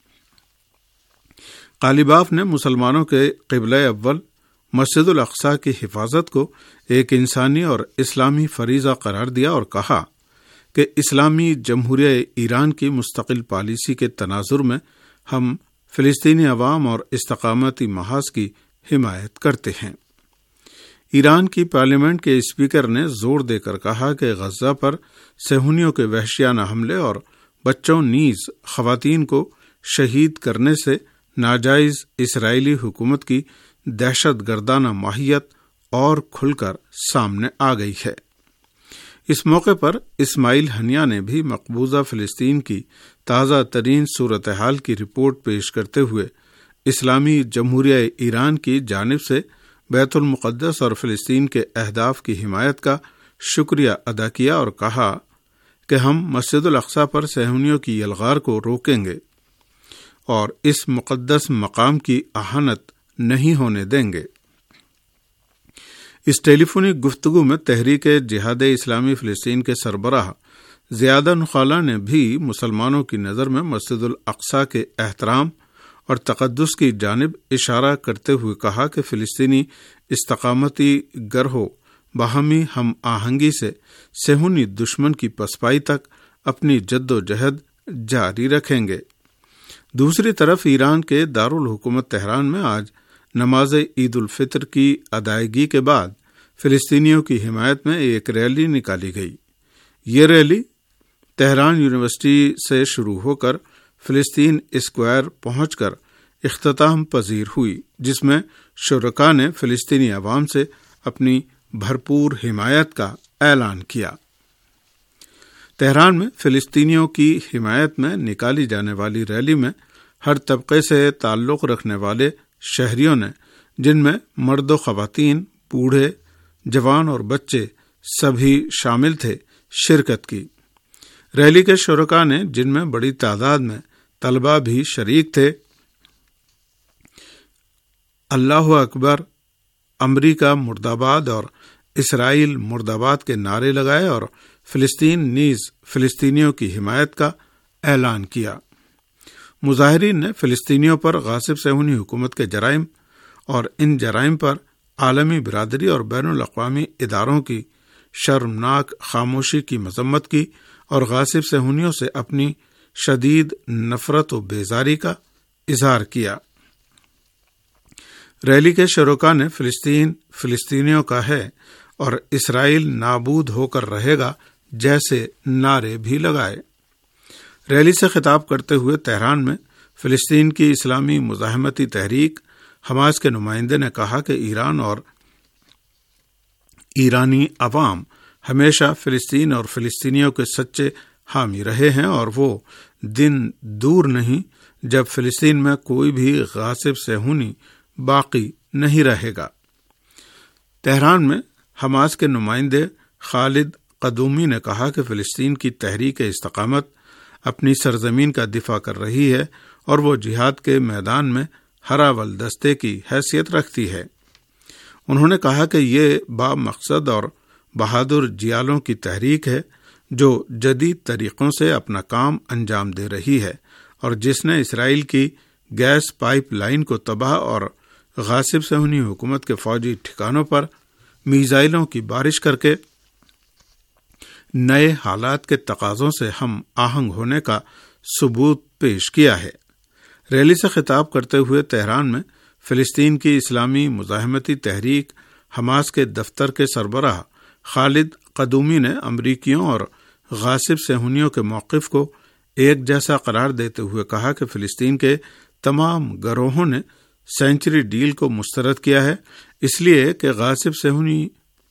قالیباف نے مسلمانوں کے قبلہ اول مسجد الاقصی کی حفاظت کو ایک انسانی اور اسلامی فریضہ قرار دیا اور کہا کہ اسلامی جمہوریہ ایران کی مستقل پالیسی کے تناظر میں ہم فلسطینی عوام اور استقامتی محاذ کی حمایت کرتے ہیں۔ ایران کی پارلیمنٹ کے اسپیکر نے زور دے کر کہا کہ غزہ پر صہیونیوں کے وحشیانہ حملے اور بچوں نیز خواتین کو شہید کرنے سے ناجائز اسرائیلی حکومت کی دہشت گردانہ ماہیت اور کھل کر سامنے آ گئی ہے۔ اس موقع پر اسماعیل ہنیہ نے بھی مقبوضہ فلسطین کی تازہ ترین صورتحال کی رپورٹ پیش کرتے ہوئے اسلامی جمہوریہ ایران کی جانب سے بیت المقدس اور فلسطین کے اہداف کی حمایت کا شکریہ ادا کیا اور کہا کہ ہم مسجد الاقصی پر صہیونیوں کی یلغار کو روکیں گے اور اس مقدس مقام کی اہانت نہیں ہونے دیں گے۔ اس ٹیلی فونی گفتگو میں تحریک جہاد اسلامی فلسطین کے سربراہ زیادہ نخالہ نے بھی مسلمانوں کی نظر میں مسجد الاقصی کے احترام اور تقدس کی جانب اشارہ کرتے ہوئے کہا کہ فلسطینی استقامتی گروہ باہمی ہم آہنگی سے صہیونی دشمن کی پسپائی تک اپنی جد و جہد جاری رکھیں گے۔ دوسری طرف ایران کے دارالحکومت تہران میں آج نماز عید الفطر کی ادائیگی کے بعد فلسطینیوں کی حمایت میں ایک ریلی نکالی گئی۔ یہ ریلی تہران یونیورسٹی سے شروع ہو کر فلسطین اسکوائر پہنچ کر اختتام پذیر ہوئی، جس میں شرکاء نے فلسطینی عوام سے اپنی بھرپور حمایت کا اعلان کیا۔ تہران میں فلسطینیوں کی حمایت میں نکالی جانے والی ریلی میں ہر طبقے سے تعلق رکھنے والے شہریوں نے، جن میں مرد و خواتین، بوڑھے، جوان اور بچے سبھی شامل تھے، شرکت کی۔ ریلی کے شرکاء نے، جن میں بڑی تعداد میں طلبہ بھی شریک تھے، اللہ اکبر، امریکہ مرد آباد اور اسرائیل مرد آباد کے نعرے لگائے اور فلسطین نیز فلسطینیوں کی حمایت کا اعلان کیا۔ مظاہرین نے فلسطینیوں پر غاصب صہیونی حکومت کے جرائم اور ان جرائم پر عالمی برادری اور بین الاقوامی اداروں کی شرمناک خاموشی کی مذمت کی اور غاصب صہیونیوں سے اپنی شدید نفرت و بیزاری کا اظہار کیا۔ ریلی کے شرکاء نے فلسطین فلسطینیوں کا ہے اور اسرائیل نابود ہو کر رہے گا جیسے نعرے بھی لگائے۔ ریلی سے خطاب کرتے ہوئے تہران میں فلسطین کی اسلامی مزاحمتی تحریک حماس کے نمائندے نے کہا کہ ایران اور ایرانی عوام ہمیشہ فلسطین اور فلسطینیوں کے سچے حامی رہے ہیں اور وہ دن دور نہیں جب فلسطین میں کوئی بھی غاصب صہیونی باقی نہیں رہے گا۔ تہران میں حماس کے نمائندے خالد قدومی نے کہا کہ فلسطین کی تحریک استقامت اپنی سرزمین کا دفاع کر رہی ہے اور وہ جہاد کے میدان میں ہراول دستے کی حیثیت رکھتی ہے۔ انہوں نے کہا کہ یہ با مقصد اور بہادر جیالوں کی تحریک ہے جو جدید طریقوں سے اپنا کام انجام دے رہی ہے اور جس نے اسرائیل کی گیس پائپ لائن کو تباہ اور غاصب صہیونی حکومت کے فوجی ٹھکانوں پر میزائلوں کی بارش کر کے نئے حالات کے تقاضوں سے ہم آہنگ ہونے کا ثبوت پیش کیا ہے۔ ریلی سے خطاب کرتے ہوئے تہران میں فلسطین کی اسلامی مزاحمتی تحریک حماس کے دفتر کے سربراہ خالد قدومی نے امریکیوں اور غاصب صہیونیوں کے موقف کو ایک جیسا قرار دیتے ہوئے کہا کہ فلسطین کے تمام گروہوں نے سینچری ڈیل کو مسترد کیا ہے، اس لیے کہ غاصب صہیونی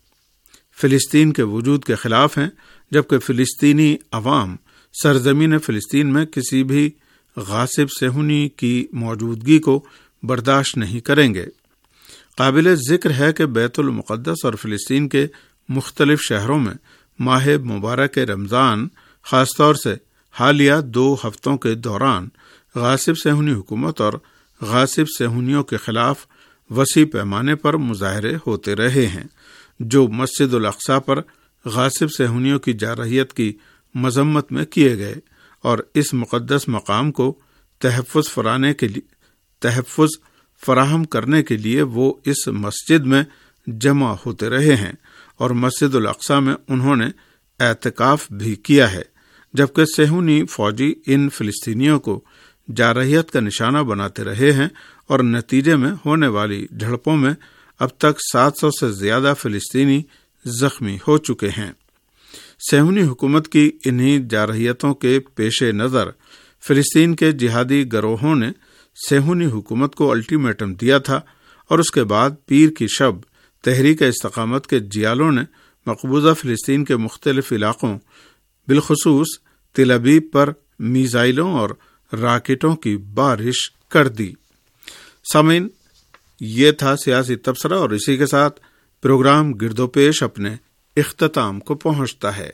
فلسطین کے وجود کے خلاف ہیں، جبکہ فلسطینی عوام سرزمین فلسطین میں کسی بھی غاصب صہیونی کی موجودگی کو برداشت نہیں کریں گے۔ قابل ذکر ہے کہ بیت المقدس اور فلسطین کے مختلف شہروں میں ماہ مبارک رمضان، خاص طور سے حالیہ دو ہفتوں کے دوران غاصب صہیونی حکومت اور غاصب صہیونیوں کے خلاف وسیع پیمانے پر مظاہرے ہوتے رہے ہیں، جو مسجد الاقصی پر غاصب صہیونیوں کی جارحیت کی مذمت میں کیے گئے اور اس مقدس مقام کو تحفظ فرانے کے لیے تحفظ فراہم کرنے کے لیے وہ اس مسجد میں جمع ہوتے رہے ہیں اور مسجد الاقصی میں انہوں نے اعتکاف بھی کیا ہے، جبکہ صہیونی فوجی ان فلسطینیوں کو جارحیت کا نشانہ بناتے رہے ہیں اور نتیجے میں ہونے والی جھڑپوں میں اب تک سات سو سے زیادہ فلسطینی زخمی ہو چکے ہیں۔ صہیونی حکومت کی انہی جارحیتوں کے پیش نظر فلسطین کے جہادی گروہوں نے صہیونی حکومت کو الٹیمیٹم دیا تھا اور اس کے بعد پیر کی شب تحریک استقامت کے جیالوں نے مقبوضہ فلسطین کے مختلف علاقوں بالخصوص تل ابیب پر میزائلوں اور راکٹوں کی بارش کر دی۔ سامعین، یہ تھا سیاسی تبصرہ اور اسی کے ساتھ پروگرام گرد و پیش اپنے اختتام کو پہنچتا ہے۔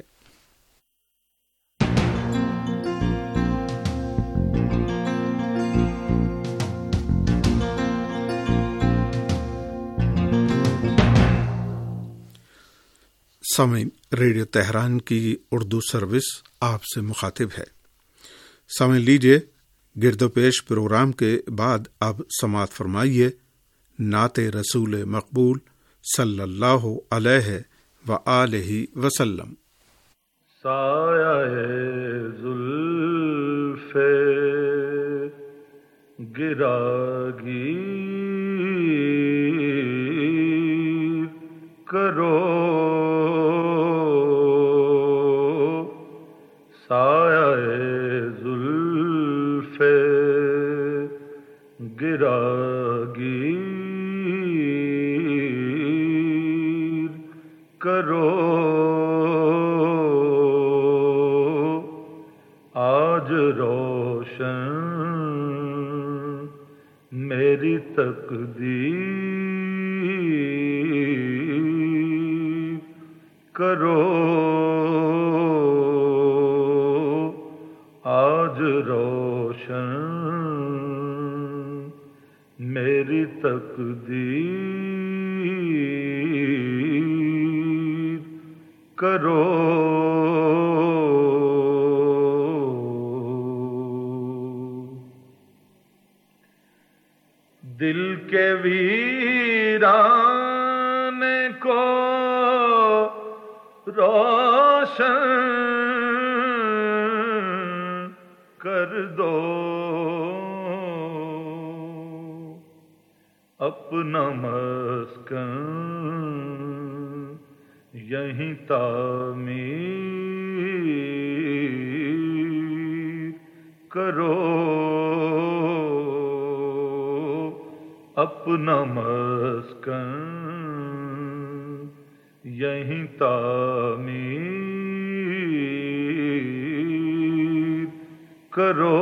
سامعین، ریڈیو تہران کی اردو سروس آپ سے مخاطب ہے۔ سامعین، لیجیے گرد و پیش پروگرام کے بعد اب سماعت فرمائیے نعت رسول مقبول صلی اللہ علیہ وآلہ وسلم۔ سایہ زلف گراگیر کرو، سایہ زلف گراگیر روشن میری تقدیر کرو آج روشن میری تقدیر کرو دل کے ویران کو روشن کر دو اپنا مسکن یہیں تعمیر کرو اپنا مسکن یہیں تعمیر کرو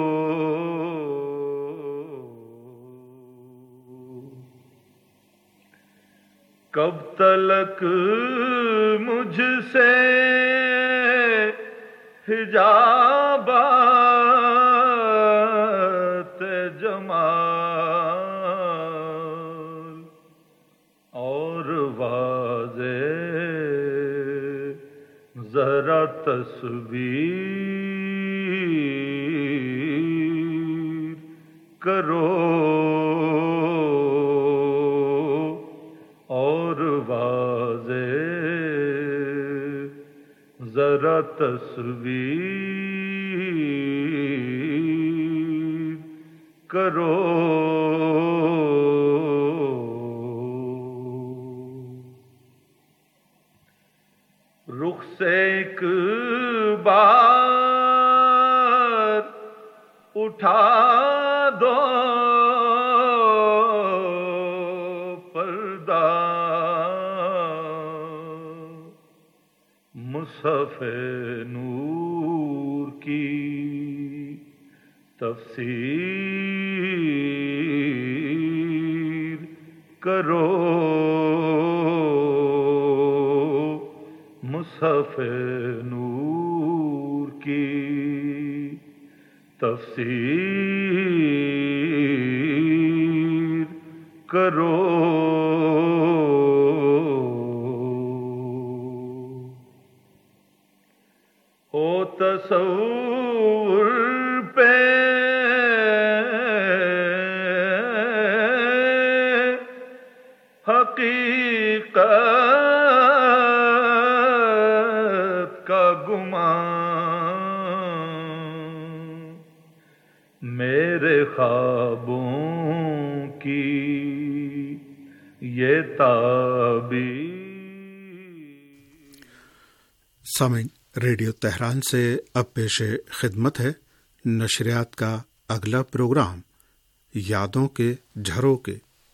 کب تلک مجھ سے حجابات جمال اور واضح ذرا تصویر کرو ذرا تصویر کرو رخ سے ایک بار اٹھا دو مصحف نور کی تفسیر کرو مصحف نور کی تفسیر کرو تصور پہ حقیقت کا گمان میرے خوابوں کی یہ تعبیر. سامعین، ریڈیو تہران سے اب پیش خدمت ہے نشریات کا اگلا پروگرام یادوں کے جھروکے.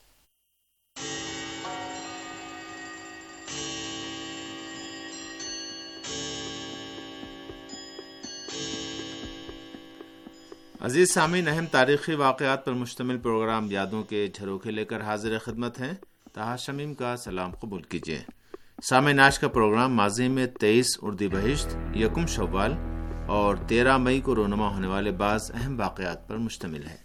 عزیز سامعین، اہم تاریخی واقعات پر مشتمل پروگرام یادوں کے جھروکے لے کر حاضر خدمت ہیں. طاہر شمیم کا سلام قبول کیجیے. سامعین، آج کا پروگرام ماضی میں تیئیس اردیبہشت، یکم شوال اور تیرہ مئی کو رونما ہونے والے بعض اہم واقعات پر مشتمل ہے.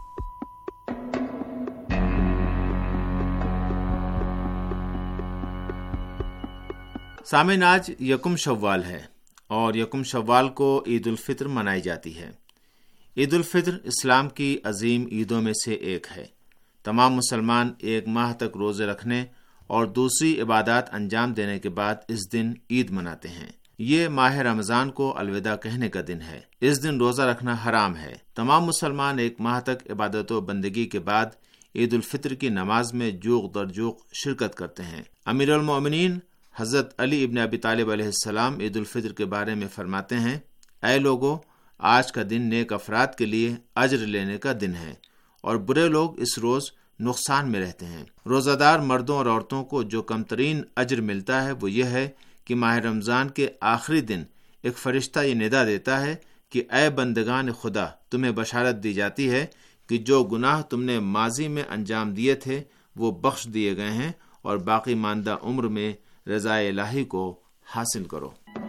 سامعین، آج یکم شوال ہے اور یکم شوال کو عید الفطر منائی جاتی ہے. عید الفطر اسلام کی عظیم عیدوں میں سے ایک ہے. تمام مسلمان ایک ماہ تک روزے رکھنے اور دوسری عبادات انجام دینے کے بعد اس دن عید مناتے ہیں. یہ ماہ رمضان کو الوداع کہنے کا دن ہے. اس دن روزہ رکھنا حرام ہے. تمام مسلمان ایک ماہ تک عبادت و بندگی کے بعد عید الفطر کی نماز میں جوق در جوق شرکت کرتے ہیں. امیر المومنین حضرت علی ابن ابی طالب علیہ السلام عید الفطر کے بارے میں فرماتے ہیں: اے لوگو، آج کا دن نیک افراد کے لیے اجر لینے کا دن ہے اور برے لوگ اس روز نقصان میں رہتے ہیں. روزہ دار مردوں اور عورتوں کو جو کم ترین اجر ملتا ہے وہ یہ ہے کہ ماہ رمضان کے آخری دن ایک فرشتہ یہ ندا دیتا ہے کہ اے بندگان خدا، تمہیں بشارت دی جاتی ہے کہ جو گناہ تم نے ماضی میں انجام دیے تھے وہ بخش دیے گئے ہیں، اور باقی ماندہ عمر میں رضا الہی کو حاصل کرو۔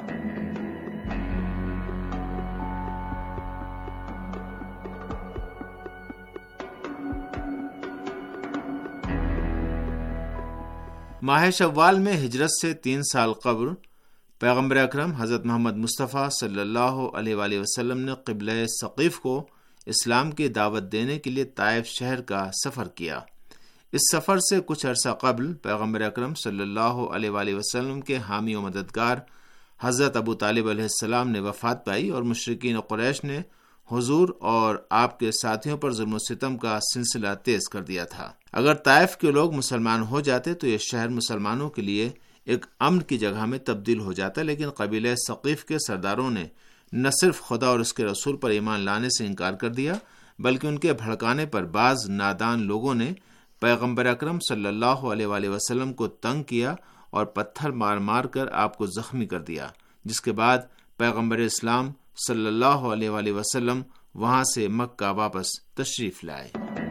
ماہ شوال میں ہجرت سے تین سال قبل پیغمبر اکرم حضرت محمد مصطفیٰ صلی اللہ علیہ وآلہ وسلم نے قبلہ ثقیف کو اسلام کی دعوت دینے کے لیے طائف شہر کا سفر کیا۔ اس سفر سے کچھ عرصہ قبل پیغمبر اکرم صلی اللہ علیہ وآلہ وسلم کے حامی و مددگار حضرت ابو طالب علیہ السلام نے وفات پائی، اور مشرکین قریش نے حضور اور آپ کے ساتھیوں پر ظلم و ستم کا سلسلہ تیز کر دیا تھا۔ اگر طائف کے لوگ مسلمان ہو جاتے تو یہ شہر مسلمانوں کے لیے ایک امن کی جگہ میں تبدیل ہو جاتا، لیکن قبیلہ ثقیف کے سرداروں نے نہ صرف خدا اور اس کے رسول پر ایمان لانے سے انکار کر دیا، بلکہ ان کے بھڑکانے پر بعض نادان لوگوں نے پیغمبر اکرم صلی اللہ علیہ وآلہ وسلم کو تنگ کیا اور پتھر مار مار کر آپ کو زخمی کر دیا، جس کے بعد پیغمبر اسلام صلی اللہ علیہ وآلہ وسلم وہاں سے مکہ واپس تشریف لائے۔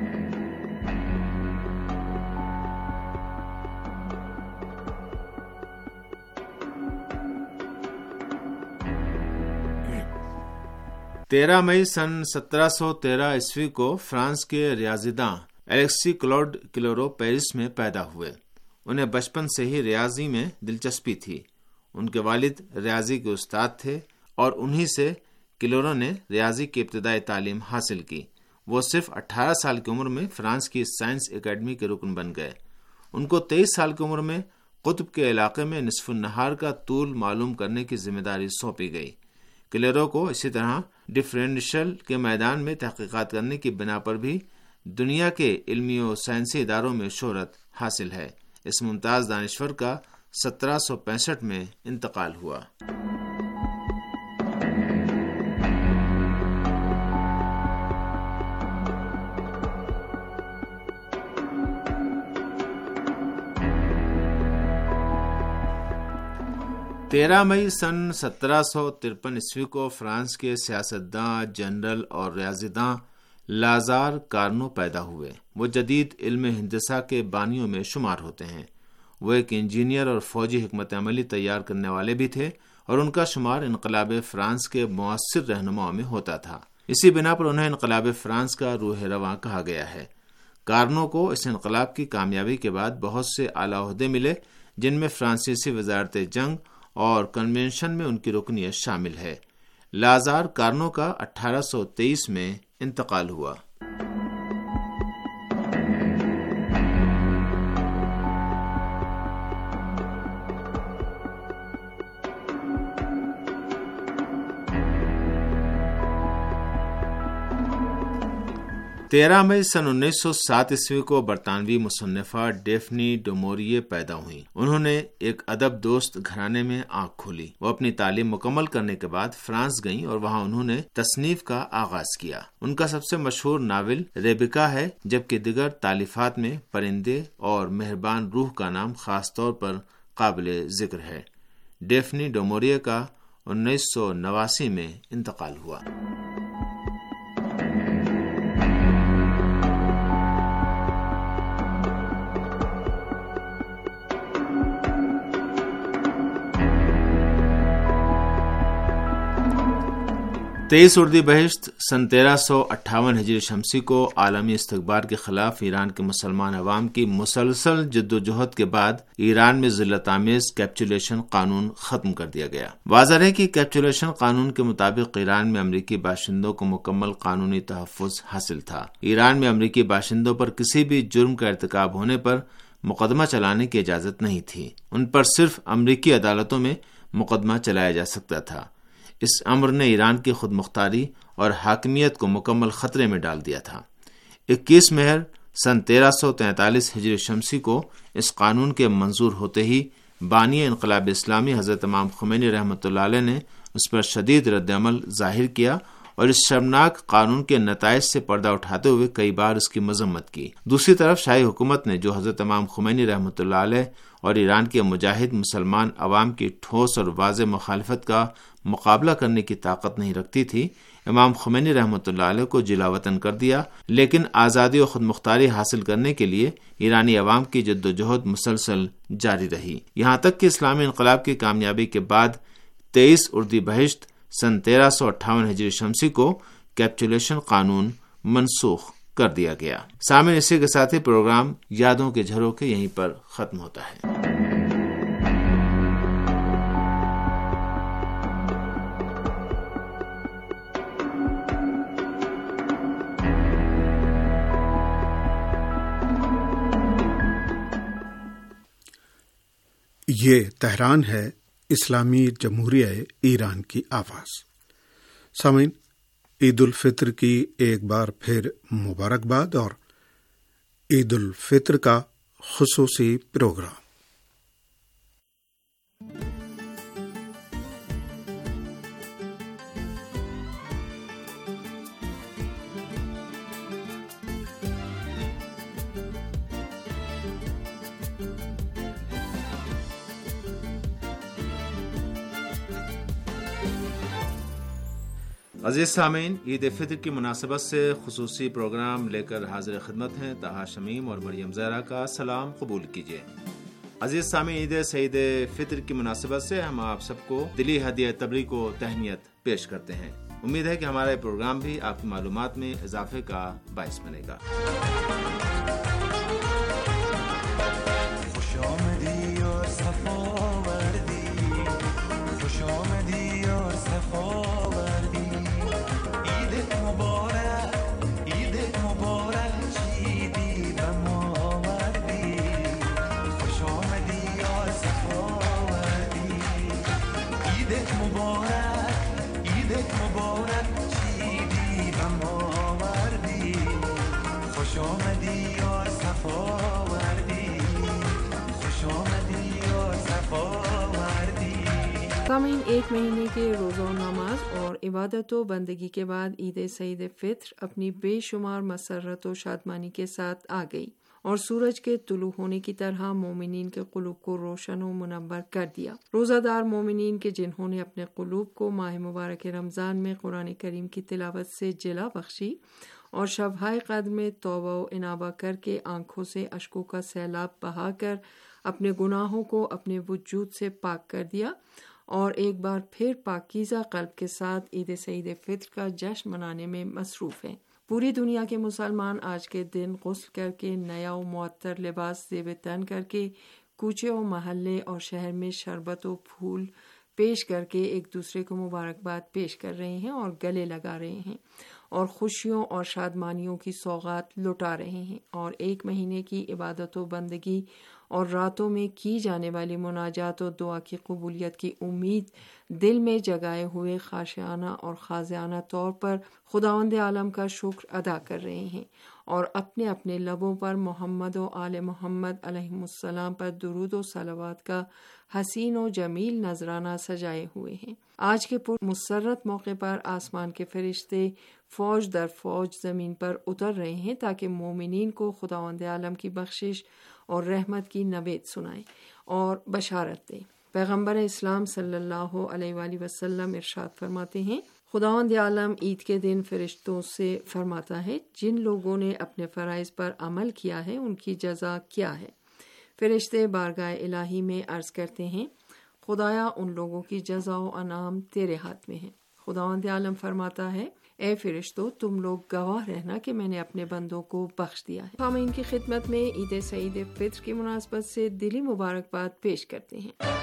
تیرہ مئی سن سترہ سو تیرہ عیسوی کو فرانس کے ریاضی داں الیکسی کلوڈ کلورو پیرس میں پیدا ہوئے۔ انہیں بچپن سے ہی ریاضی میں دلچسپی تھی۔ ان کے والد ریاضی کے استاد تھے اور انہی سے کلورو نے ریاضی کی ابتدائی تعلیم حاصل کی۔ وہ صرف اٹھارہ سال کی عمر میں فرانس کی سائنس اکیڈمی کے رکن بن گئے۔ ان کو تیئیس سال کی عمر میں قطب کے علاقے میں نصف النہار کا طول معلوم کرنے کی ذمہ داری سونپی گئی۔ کلیرو کو اسی طرح ڈفرینشیل کے میدان میں تحقیقات کرنے کی بنا پر بھی دنیا کے علمی و سائنسی اداروں میں شہرت حاصل ہے۔ اس ممتاز دانشور کا سترہ سو پینسٹھ میں انتقال ہوا۔ تیرہ مئی سن سترہ سو ترپن عیسوی کو فرانس کے سیاستداں، جنرل اور ریاضی داں لازار کارنو پیدا ہوئے۔ وہ جدید علم ہندسہ کے بانیوں میں شمار ہوتے ہیں۔ وہ ایک انجینئر اور فوجی حکمت عملی تیار کرنے والے بھی تھے، اور ان کا شمار انقلاب فرانس کے مؤثر رہنماؤں میں ہوتا تھا۔ اسی بنا پر انہیں انقلاب فرانس کا روح رواں کہا گیا ہے۔ کارنو کو اس انقلاب کی کامیابی کے بعد بہت سے اعلیٰ عہدے ملے، جن میں فرانسیسی وزارت جنگ اور کنونشن میں ان کی رکنیت شامل ہے۔ لازار کارنو کا اٹھارہ سو تیئیس میں انتقال ہوا۔ تیرہ مئی سن انیس سو سات عیسوی کو برطانوی مصنفہ ڈیفنی ڈوموریے پیدا ہوئیں۔ انہوں نے ایک ادب دوست گھرانے میں آنکھ کھولی۔ وہ اپنی تعلیم مکمل کرنے کے بعد فرانس گئیں اور وہاں انہوں نے تصنیف کا آغاز کیا۔ ان کا سب سے مشہور ناول ریبیکا ہے، جبکہ دیگر تالیفات میں پرندے اور مہربان روح کا نام خاص طور پر قابل ذکر ہے۔ ڈیفنی ڈوموریے کا انیس سو نواسی میں انتقال ہوا۔ تیئیس اردی بہشت سن تیرہ سو اٹھاون ہجری شمسی کو عالمی استکبار کے خلاف ایران کے مسلمان عوام کی مسلسل جد و جہد کے بعد ایران میں ذلت آمیز کیپچولیشن قانون ختم کر دیا گیا۔ واضح ہے کہ کیپچولیشن قانون کے مطابق ایران میں امریکی باشندوں کو مکمل قانونی تحفظ حاصل تھا۔ ایران میں امریکی باشندوں پر کسی بھی جرم کا ارتکاب ہونے پر مقدمہ چلانے کی اجازت نہیں تھی۔ ان پر صرف امریکی عدالتوں میں مقدمہ چلایا جا سکتا تھا۔ اس امر نے ایران کی خود مختاری اور حاکمیت کو مکمل خطرے میں ڈال دیا تھا۔ اکیس مہر سن تیرہ سو تینتالیس ہجری شمسی کو اس قانون کے منظور ہوتے ہی بانی انقلاب اسلامی حضرت امام خمینی رحمۃ اللہ علیہ نے اس پر شدید رد عمل ظاہر کیا اور اس شرمناک قانون کے نتائج سے پردہ اٹھاتے ہوئے کئی بار اس کی مذمت کی۔ دوسری طرف شاہی حکومت نے، جو حضرت امام خمینی رحمۃ اللہ علیہ اور ایران کے مجاہد مسلمان عوام کی ٹھوس اور واضح مخالفت کا مقابلہ کرنے کی طاقت نہیں رکھتی تھی، امام خمینی رحمۃ اللہ علیہ کو جلا وطن کر دیا، لیکن آزادی و خود مختاری حاصل کرنے کے لیے ایرانی عوام کی جد و جہد مسلسل جاری رہی، یہاں تک کہ اسلامی انقلاب کی کامیابی کے بعد تیئیس اردی بہشت سن تیرہ سو اٹھاون ہجری شمسی کو کیپچولیشن قانون منسوخ کر دیا گیا۔ سامعین، اسی کے ساتھ ہی پروگرام یادوں کے جھروکے یہیں پر ختم ہوتا ہے۔ یہ تہران ہے، اسلامی جمہوریہ ایران کی آواز۔ سامعین، عید الفطر کی ایک بار پھر مبارکباد اور عید الفطر کا خصوصی پروگرام۔ عزیز سامعین، عید فطر کی مناسبت سے خصوصی پروگرام لے کر حاضر خدمت ہیں طہا شمیم اور مریم زہرا کا سلام قبول کیجیے۔ عزیز سامعین، عید سعید فطر کی مناسبت سے ہم آپ سب کو دلی ہدیہ تبریک و تہنیت پیش کرتے ہیں۔ امید ہے کہ ہمارا یہ پروگرام بھی آپ کی معلومات میں اضافے کا باعث بنے گا۔ خوش آمدی اور صفا وردی، خوش آمدی اور صفا وردی، عید مبارک، عید مبارک چیدی به ما آوردی، خوش آمدی اور صفا وردی، عید مبارک، عید مبارک چیدی به ما آوردی، خوش آمدی اور صفا وردی، خوش آمدی اور صفا وردی۔ سامعین، ایک مہینے کے روزہ و نماز اور عبادت و بندگی کے بعد عید سعید فطر اپنی بے شمار مسرت و شادمانی کے ساتھ آ گئی اور سورج کے طلوع ہونے کی طرح مومنین کے قلوب کو روشن و منور کر دیا۔ روزہ دار مومنین کے جنہوں نے اپنے قلوب کو ماہ مبارک رمضان میں قرآن کریم کی تلاوت سے جلا بخشی اور شبہائے قدر میں توبہ و انابہ کر کے آنکھوں سے اشکوں کا سیلاب بہا کر اپنے گناہوں کو اپنے وجود سے پاک کر دیا اور ایک بار پھر پاکیزہ قلب کے ساتھ عید سعید فطر کا جشن منانے میں مصروف ہیں۔ پوری دنیا کے مسلمان آج کے دن غسل کر کے نیا و معطر لباس زیب تن کر کے کوچے و محلے اور شہر میں شربت و پھول پیش کر کے ایک دوسرے کو مبارکباد پیش کر رہے ہیں اور گلے لگا رہے ہیں اور خوشیوں اور شادمانیوں کی سوغات لٹا رہے ہیں، اور ایک مہینے کی عبادت و بندگی اور راتوں میں کی جانے والی مناجات و دعا کی قبولیت کی امید دل میں جگائے ہوئے خاشعانہ اور خاضعانہ طور پر خداوند عالم کا شکر ادا کر رہے ہیں اور اپنے اپنے لبوں پر محمد و آل محمد علیہ السلام پر درود و صلوات کا حسین و جمیل نذرانہ سجائے ہوئے ہیں۔ آج کے پر مسرت موقع پر آسمان کے فرشتے فوج در فوج زمین پر اتر رہے ہیں تاکہ مومنین کو خداوند عالم کی بخشش اور رحمت کی نوید سنائیں اور بشارت دیں۔ پیغمبر اسلام صلی اللہ علیہ وآلہ وسلم ارشاد فرماتے ہیں، خداوند عالم عید کے دن فرشتوں سے فرماتا ہے، جن لوگوں نے اپنے فرائض پر عمل کیا ہے ان کی جزا کیا ہے؟ فرشتے بارگاہ الہی میں عرض کرتے ہیں، خدایا ان لوگوں کی جزا و انعام تیرے ہاتھ میں ہے۔ خداوند عالم فرماتا ہے، اے فرشتو، تم لوگ گواہ رہنا کہ میں نے اپنے بندوں کو بخش دیا ہے۔ ہم ان کی خدمت میں عید سعید فطر کی مناسبت سے دلی مبارکباد پیش کرتے ہیں۔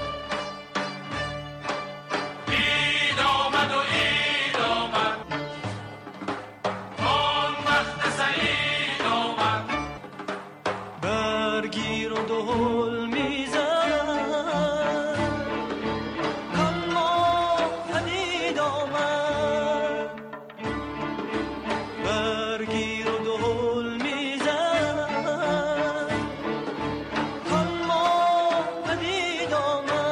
دامن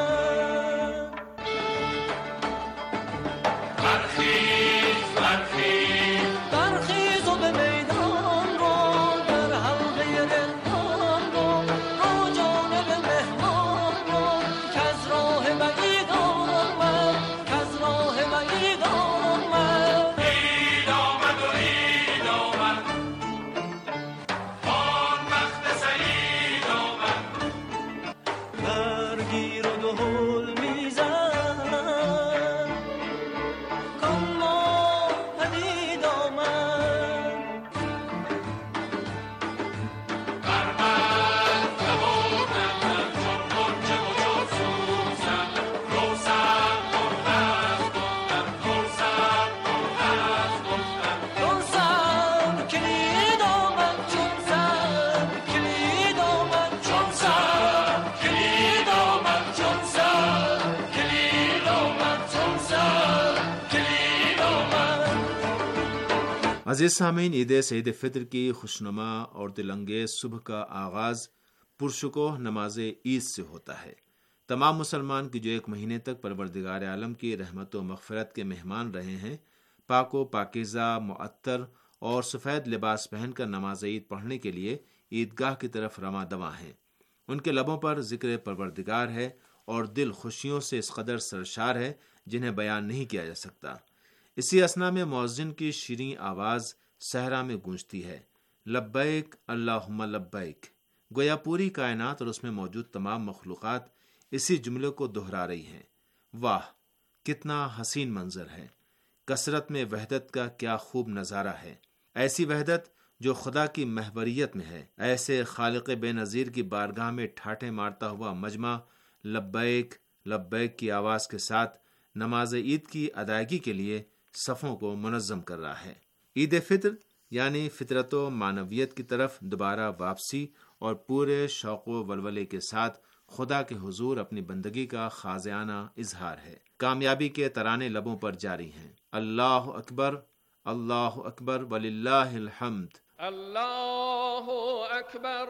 عزیز سامعین، عید سعید فطر کی خوشنما اور دل انگیز صبح کا آغاز پرشکوہ نماز عید سے ہوتا ہے۔ تمام مسلمان کی جو ایک مہینے تک پروردگار عالم کی رحمت و مغفرت کے مہمان رہے ہیں، پاک و پاکیزہ، معطر اور سفید لباس پہن کر نماز عید پڑھنے کے لیے عیدگاہ کی طرف رواں دواں ہیں۔ ان کے لبوں پر ذکر پروردگار ہے اور دل خوشیوں سے اس قدر سرشار ہے جنہیں بیان نہیں کیا جا سکتا۔ اسی اثنا میں مؤذن کی شیریں آواز صحرا میں گونجتی ہے، لبیک اللہم لبیک۔ گویا پوری کائنات اور اس میں موجود تمام مخلوقات اسی جملے کو دہرا رہی ہیں۔ واہ، کتنا حسین منظر ہے! کثرت میں وحدت کا کیا خوب نظارہ ہے، ایسی وحدت جو خدا کی محوریت میں ہے۔ ایسے خالق بے نظیر کی بارگاہ میں ٹھاٹھے مارتا ہوا مجمع لبیک لبیک کی آواز کے ساتھ نماز عید کی ادائیگی کے لیے صفوں کو منظم کر رہا ہے۔ عید فطر یعنی فطرت و معنویت کی طرف دوبارہ واپسی اور پورے شوق و ولولے کے ساتھ خدا کے حضور اپنی بندگی کا خازیانہ اظہار ہے۔ کامیابی کے ترانے لبوں پر جاری ہیں، اللہ اکبر، اللہ اکبر وللہ الحمد، اللہ اکبر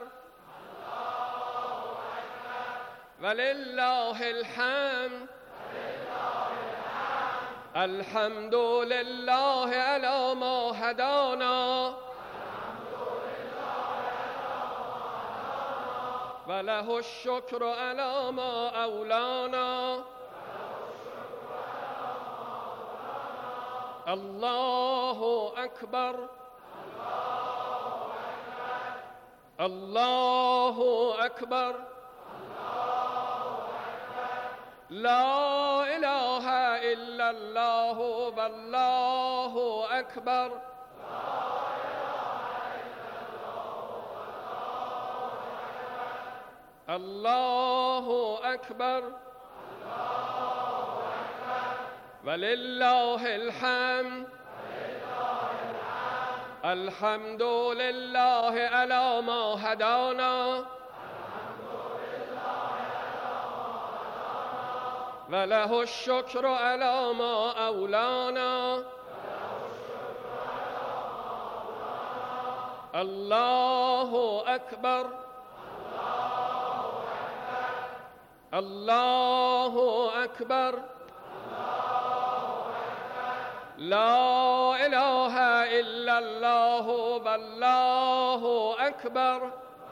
وللہ الحمد، الحمد للہ علی ما ہدانا وَلَهُ الشُّكْرُ عَلَى مَا أَوْلَانَا اللہ اکبر اللہ اکبر لا الہ الا اللہ واللہ اکبر۔ اللہ اکبر وللہ الحمد، الحمد للہ علی ما ہدانا وَلَهُ الشُّكْرُ عَلَى مَا أَوْلَانَا اللہ اکبر اللہ اکبر لا الہ الا اللہ واللہ اکبر۔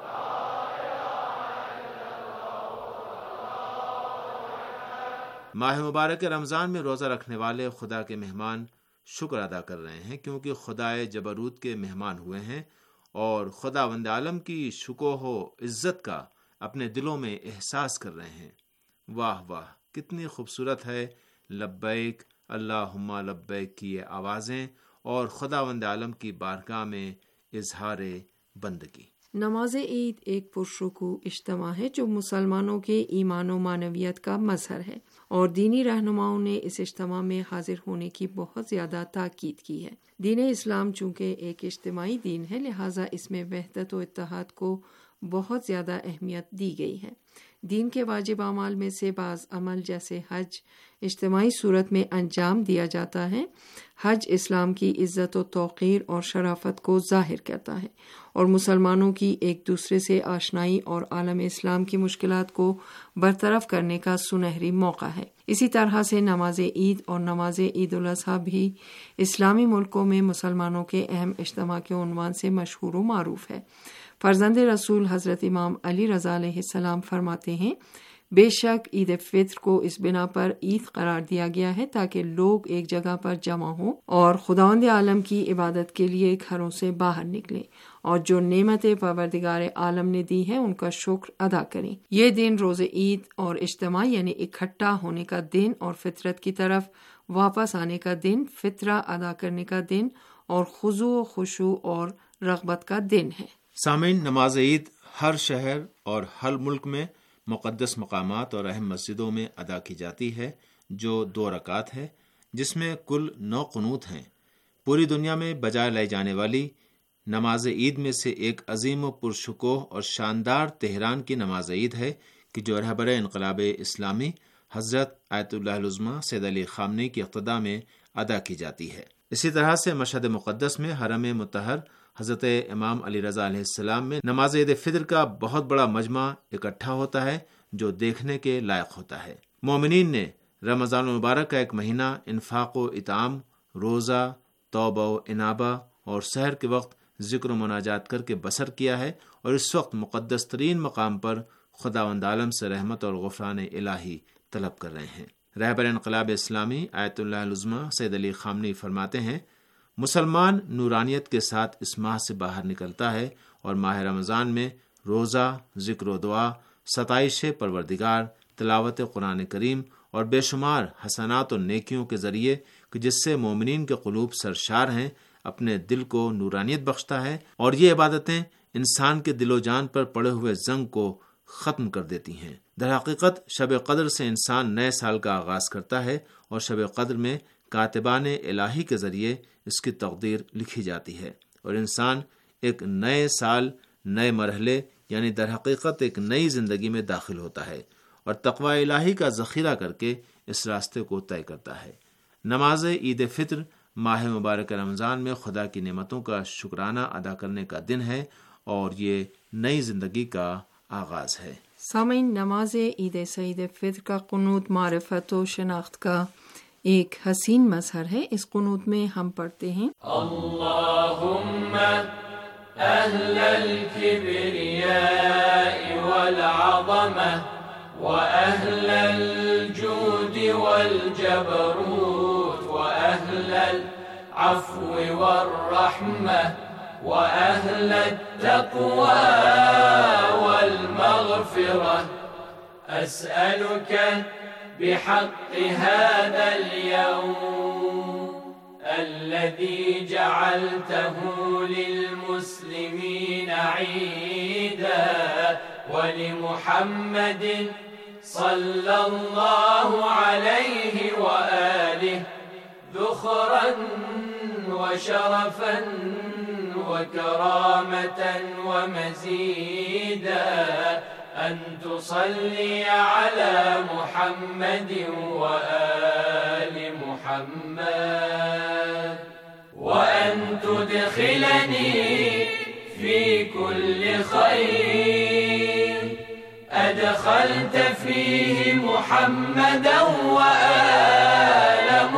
ماہ مبارک رمضان میں روزہ رکھنے والے خدا کے مہمان شکر ادا کر رہے ہیں، کیونکہ خدائے جبروت کے مہمان ہوئے ہیں اور خداوند عالم کی شکوہ و عزت کا اپنے دلوں میں احساس کر رہے ہیں۔ واہ واہ، کتنی خوبصورت ہے لبیک اللہم لبیک کی یہ آوازیں اور خداوند عالم کی بارگاہ میں اظہار بندگی۔ نماز عید ایک پرشکوہ اجتماع ہے جو مسلمانوں کے ایمان و معنویت کا مظہر ہے، اور دینی رہنماؤں نے اس اجتماع میں حاضر ہونے کی بہت زیادہ تاکید کی ہے۔ دین اسلام چونکہ ایک اجتماعی دین ہے، لہٰذا اس میں وحدت و اتحاد کو بہت زیادہ اہمیت دی گئی ہے۔ دین کے واجب اعمال میں سے بعض عمل جیسے حج اجتماعی صورت میں انجام دیا جاتا ہے۔ حج اسلام کی عزت و توقیر اور شرافت کو ظاہر کرتا ہے اور مسلمانوں کی ایک دوسرے سے آشنائی اور عالم اسلام کی مشکلات کو برطرف کرنے کا سنہری موقع ہے۔ اسی طرح سے نماز عید اور نماز عید الاضحیٰ بھی اسلامی ملکوں میں مسلمانوں کے اہم اجتماع کے عنوان سے مشہور و معروف ہے۔ فرزند رسول حضرت امام علی رضا علیہ السلام فرماتے ہیں، بے شک عید فطر کو اس بنا پر عید قرار دیا گیا ہے تاکہ لوگ ایک جگہ پر جمع ہوں اور خداوند عالم کی عبادت کے لیے گھروں سے باہر نکلیں اور جو نعمتیں پروردگار عالم نے دی ہیں ان کا شکر ادا کریں۔ یہ دن روز عید اور اجتماع یعنی اکٹھا ہونے کا دن اور فطرت کی طرف واپس آنے کا دن، فطرہ ادا کرنے کا دن اور خضوع و خشوع اور رغبت کا دن ہے۔ سامعین، نماز عید ہر شہر اور ہر ملک میں مقدس مقامات اور اہم مسجدوں میں ادا کی جاتی ہے، جو دو رکعت ہے، جس میں کل نو قنوت ہیں۔ پوری دنیا میں بجائے لائی جانے والی نماز عید میں سے ایک عظیم و پرشکوہ اور شاندار تہران کی نماز عید ہے کہ جو رہبر انقلاب اسلامی حضرت آیت اللہ العظمیٰ سید علی خامنئی کی اقتداء میں ادا کی جاتی ہے۔ اسی طرح سے مشہد مقدس میں حرم مطہر حضرت امام علی رضا علیہ السلام میں نماز عید فطر کا بہت بڑا مجمع اکٹھا ہوتا ہے جو دیکھنے کے لائق ہوتا ہے۔ مومنین نے رمضان المبارک کا ایک مہینہ انفاق و اطعام، روزہ، توبہ و انابہ اور سحر کے وقت ذکر و مناجات کر کے بسر کیا ہے، اور اس وقت مقدس ترین مقام پر خداوند عالم سے رحمت اور غفران الہی طلب کر رہے ہیں۔ رہبر انقلاب اسلامی آیت اللہ العظمی سید علی خامنی فرماتے ہیں، مسلمان نورانیت کے ساتھ اس ماہ سے باہر نکلتا ہے اور ماہ رمضان میں روزہ، ذکر و دعا، ستائش پروردگار، تلاوت قرآن کریم اور بے شمار حسنات و نیکیوں کے ذریعے کہ جس سے مومنین کے قلوب سرشار ہیں، اپنے دل کو نورانیت بخشتا ہے، اور یہ عبادتیں انسان کے دل و جان پر پڑے ہوئے زنگ کو ختم کر دیتی ہیں۔ در حقیقت شب قدر سے انسان نئے سال کا آغاز کرتا ہے، اور شب قدر میں کاتبان الہی کے ذریعے اس کی تقدیر لکھی جاتی ہے، اور انسان ایک نئے سال، نئے مرحلے یعنی در حقیقت ایک نئی زندگی میں داخل ہوتا ہے، اور تقوی الہی کا ذخیرہ کر کے اس راستے کو طے کرتا ہے۔ نماز عید فطر ماہ مبارک رمضان میں خدا کی نعمتوں کا شکرانہ ادا کرنے کا دن ہے، اور یہ نئی زندگی کا آغاز ہے۔ سامعین، نماز عید سعید فطر کا قنوت معرفت و شناخت کا ایک حسین مظہر ہے۔ اس قنوت میں ہم پڑھتے ہیں، اللہم اہل الکبریاء والعظمہ واہل الجود والجبروت واہل العفو والرحمہ واہل التقوى والمغفرہ اسألک بحق هذا اليوم الذي جعلته للمسلمين عيدا ولمحمد صلى الله عليه وآله ذخرا وشرفا وكرامة ومزيدا أن تصلي على محمد وآل محمد وأن تدخلني في كل خير أدخلت فيه محمدا وآل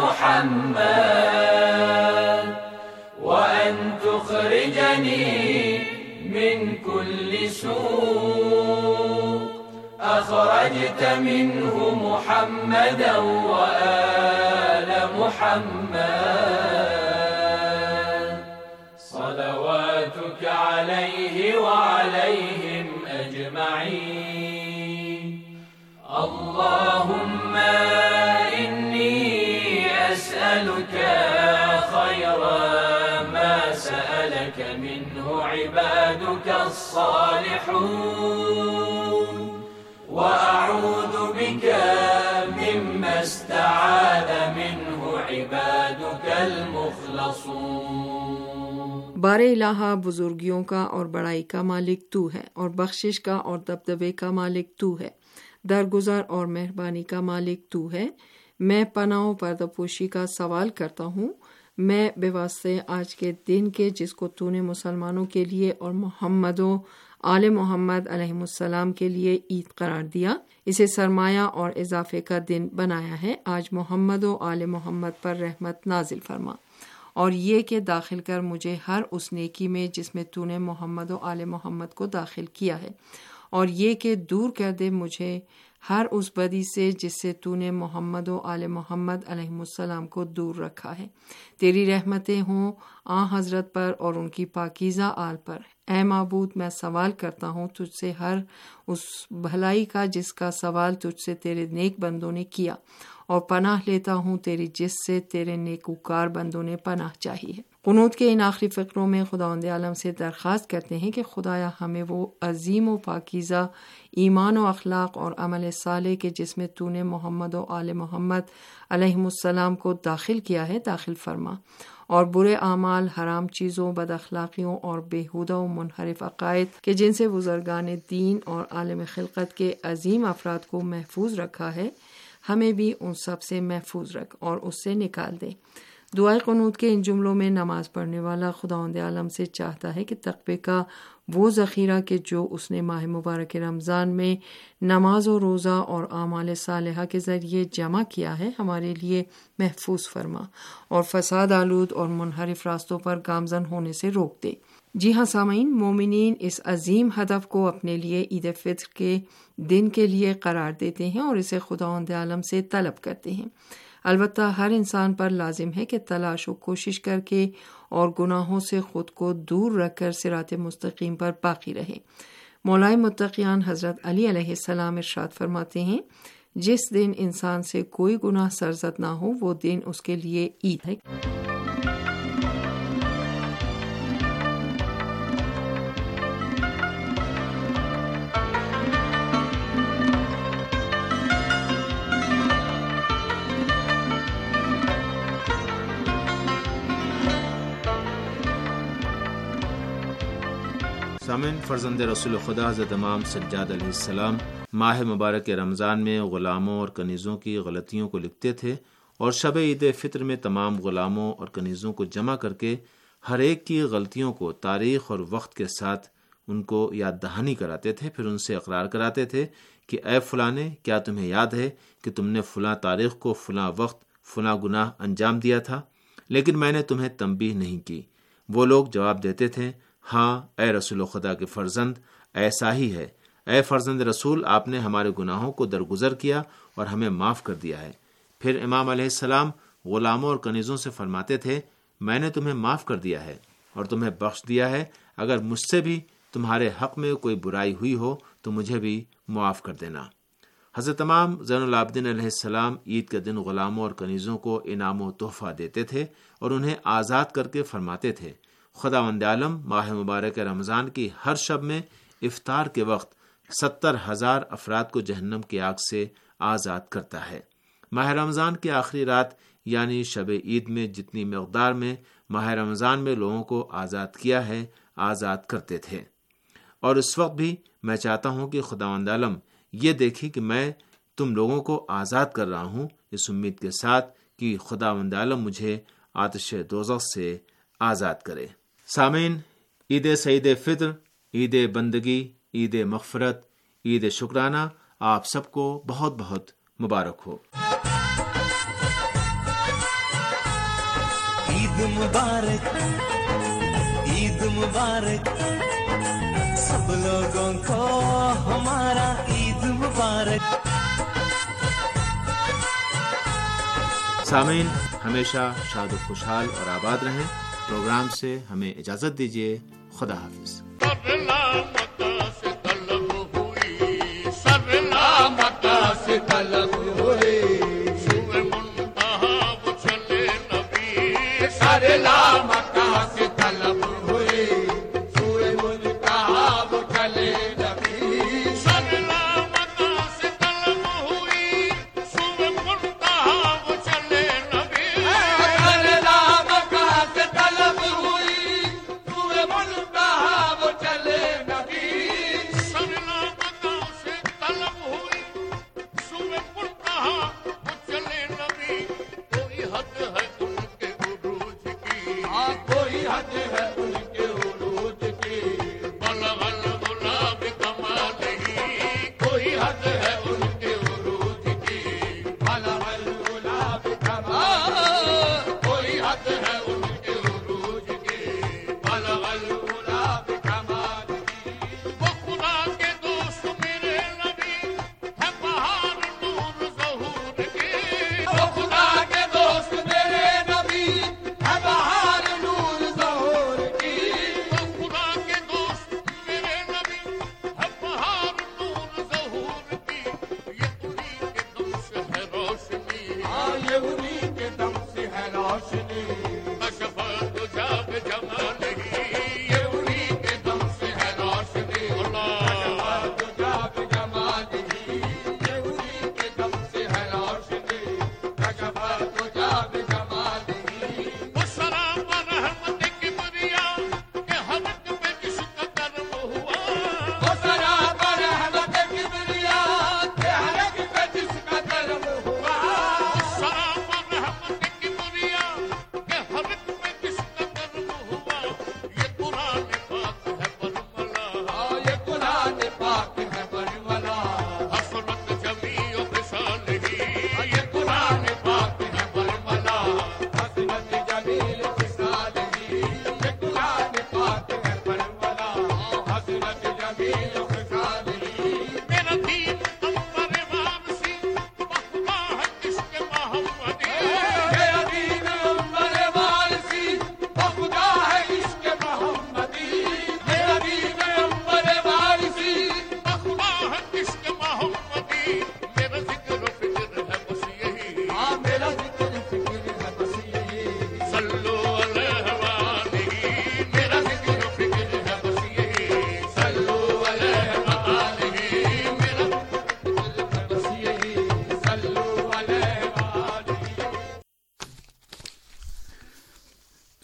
محمد وأن تخرجني من كل سوء أخرجت منه محمدا وآل محمد صلواتك عليه وعليهم أجمعين اللهم إني أسألك خير ما سألك منه عبادك الصالحون وأعوذ بك مما استعاذ منه عبادك المخلصون۔ بار الہ، بزرگیوں کا اور بڑائی کا مالک تو ہے، اور بخشش کا اور دبدبے کا مالک تو ہے، درگزر اور مہربانی کا مالک تو ہے۔ میں پناہ و پردپوشی کا سوال کرتا ہوں، میں بے واسطے آج کے دن کے جس کو تو نے مسلمانوں کے لیے اور محمد و آل محمد علیہ السلام کے لیے عید قرار دیا، اسے سرمایہ اور اضافے کا دن بنایا ہے۔ آج محمد و آل محمد پر رحمت نازل فرما، اور یہ کہ داخل کر مجھے ہر اس نیکی میں جس میں تو نے محمد و آل محمد کو داخل کیا ہے، اور یہ کہ دور کر دے مجھے ہر اس بدی سے جس سے تو نے محمد و آل محمد علیہ السلام کو دور رکھا ہے۔ تیری رحمتیں ہوں آن حضرت پر اور ان کی پاکیزہ آل پر۔ اے معبود، میں سوال کرتا ہوں تجھ سے ہر اس بھلائی کا جس کا سوال تجھ سے تیرے نیک بندوں نے کیا، اور پناہ لیتا ہوں تیری جس سے تیرے نیکوکار بندوں نے پناہ چاہی ہے۔ قنوت کے ان آخری فقروں میں خداوند عالم سے درخواست کرتے ہیں کہ خدایا ہمیں وہ عظیم و پاکیزہ ایمان و اخلاق اور عمل صالح کے جس میں تو نے محمد و آل محمد علیہ السلام کو داخل کیا ہے داخل فرما، اور برے اعمال، حرام چیزوں، بد اخلاقیوں اور بیہودہ و منحرف عقائد کے جن سے بزرگان دین اور عالم خلقت کے عظیم افراد کو محفوظ رکھا ہے، ہمیں بھی ان سب سے محفوظ رکھ اور اس سے نکال دے۔ دعائے قنوت کے ان جملوں میں نماز پڑھنے والا خداوند عالم سے چاہتا ہے کہ تقوی کا وہ ذخیرہ کہ جو اس نے ماہ مبارک رمضان میں نماز و روزہ اور اعمال صالحہ کے ذریعے جمع کیا ہے ہمارے لیے محفوظ فرما اور فساد آلود اور منحرف راستوں پر گامزن ہونے سے روک دے۔ جی ہاں سامعین، مومنین اس عظیم ہدف کو اپنے لیے عید فطر کے دن کے لیے قرار دیتے ہیں اور اسے خداوند عالم سے طلب کرتے ہیں۔ البتہ ہر انسان پر لازم ہے کہ تلاش و کوشش کر کے اور گناہوں سے خود کو دور رکھ کر صراط مستقیم پر باقی رہے۔ مولائے متقیان حضرت علی علیہ السلام ارشاد فرماتے ہیں، جس دن انسان سے کوئی گناہ سرزد نہ ہو وہ دن اس کے لیے عید ہے۔ سامعین، فرزند رسول خدا حضرت امام سجاد علیہ السلام ماہ مبارک رمضان میں غلاموں اور کنیزوں کی غلطیوں کو لکھتے تھے اور شب عید فطر میں تمام غلاموں اور کنیزوں کو جمع کر کے ہر ایک کی غلطیوں کو تاریخ اور وقت کے ساتھ ان کو یاد دہانی کراتے تھے، پھر ان سے اقرار کراتے تھے کہ اے فلانے، کیا تمہیں یاد ہے کہ تم نے فلاں تاریخ کو فلاں وقت فلاں گناہ انجام دیا تھا، لیکن میں نے تمہیں تنبیہ نہیں کی۔ وہ لوگ جواب دیتے تھے، ہاں اے رسول خدا کے فرزند، ایسا ہی ہے۔ اے فرزند رسول، آپ نے ہمارے گناہوں کو درگزر کیا اور ہمیں معاف کر دیا ہے۔ پھر امام علیہ السلام غلاموں اور کنیزوں سے فرماتے تھے، میں نے تمہیں معاف کر دیا ہے اور تمہیں بخش دیا ہے، اگر مجھ سے بھی تمہارے حق میں کوئی برائی ہوئی ہو تو مجھے بھی معاف کر دینا۔ حضرت امام زین العابدین علیہ السلام عید کے دن غلاموں اور کنیزوں کو انعام و تحفہ دیتے تھے اور انہیں آزاد کر کے فرماتے تھے، خداوند عالم ماہ مبارک رمضان کی ہر شب میں افطار کے وقت ستر ہزار افراد کو جہنم کی آگ سے آزاد کرتا ہے۔ ماہ رمضان کی آخری رات یعنی شب عید میں جتنی مقدار میں ماہ رمضان میں لوگوں کو آزاد کیا ہے آزاد کرتے تھے، اور اس وقت بھی میں چاہتا ہوں کہ خداوند عالم یہ دیکھی کہ میں تم لوگوں کو آزاد کر رہا ہوں، اس امید کے ساتھ کہ خداوند عالم مجھے آتش دوزخ سے آزاد کرے۔ سامعین، عید سعید فطر، عید بندگی، عید مغفرت، عید شکرانہ آپ سب کو بہت بہت مبارک ہو۔ عید مبارک، عید مبارک، سب لوگوں کو ہمارا عید مبارک۔ سامعین، ہمیشہ شاد و خوشحال اور آباد رہیں۔ پروگرام سے ہمیں اجازت دیجیے، خدا حافظ۔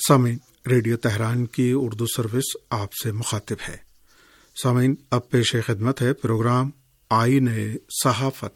سامعین، ریڈیو تہران کی اردو سروس آپ سے مخاطب ہے۔ سامعین، اب پیش خدمت ہے پروگرام آئین صحافت۔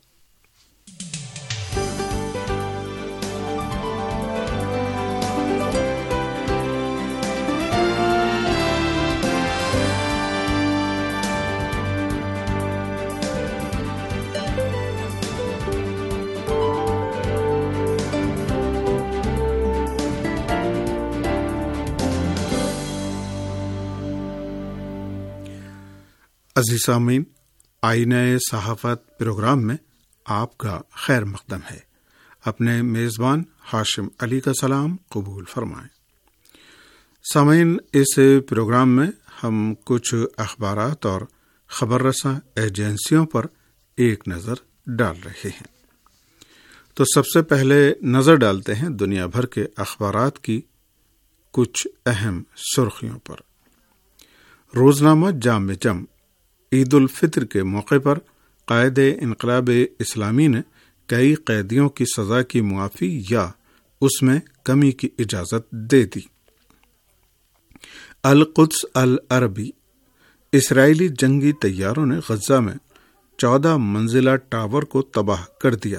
عزیز سامعین، آئین صحافت پروگرام میں آپ کا خیر مقدم ہے۔ اپنے میزبان ہاشم علی کا سلام قبول فرمائیں۔ سامعین، اس پروگرام میں ہم کچھ اخبارات اور خبر رساں ایجنسیوں پر ایک نظر ڈال رہے ہیں۔ تو سب سے پہلے نظر ڈالتے ہیں دنیا بھر کے اخبارات کی کچھ اہم سرخیوں پر۔ روزنامہ جام جم عید الفطر کے موقع پر قائد انقلاب اسلامی نے کئی قیدیوں کی سزا کی معافی یا اس میں کمی کی اجازت دے دی۔ القدس العربی، اسرائیلی جنگی طیاروں نے غزہ میں چودہ منزلہ ٹاور کو تباہ کر دیا۔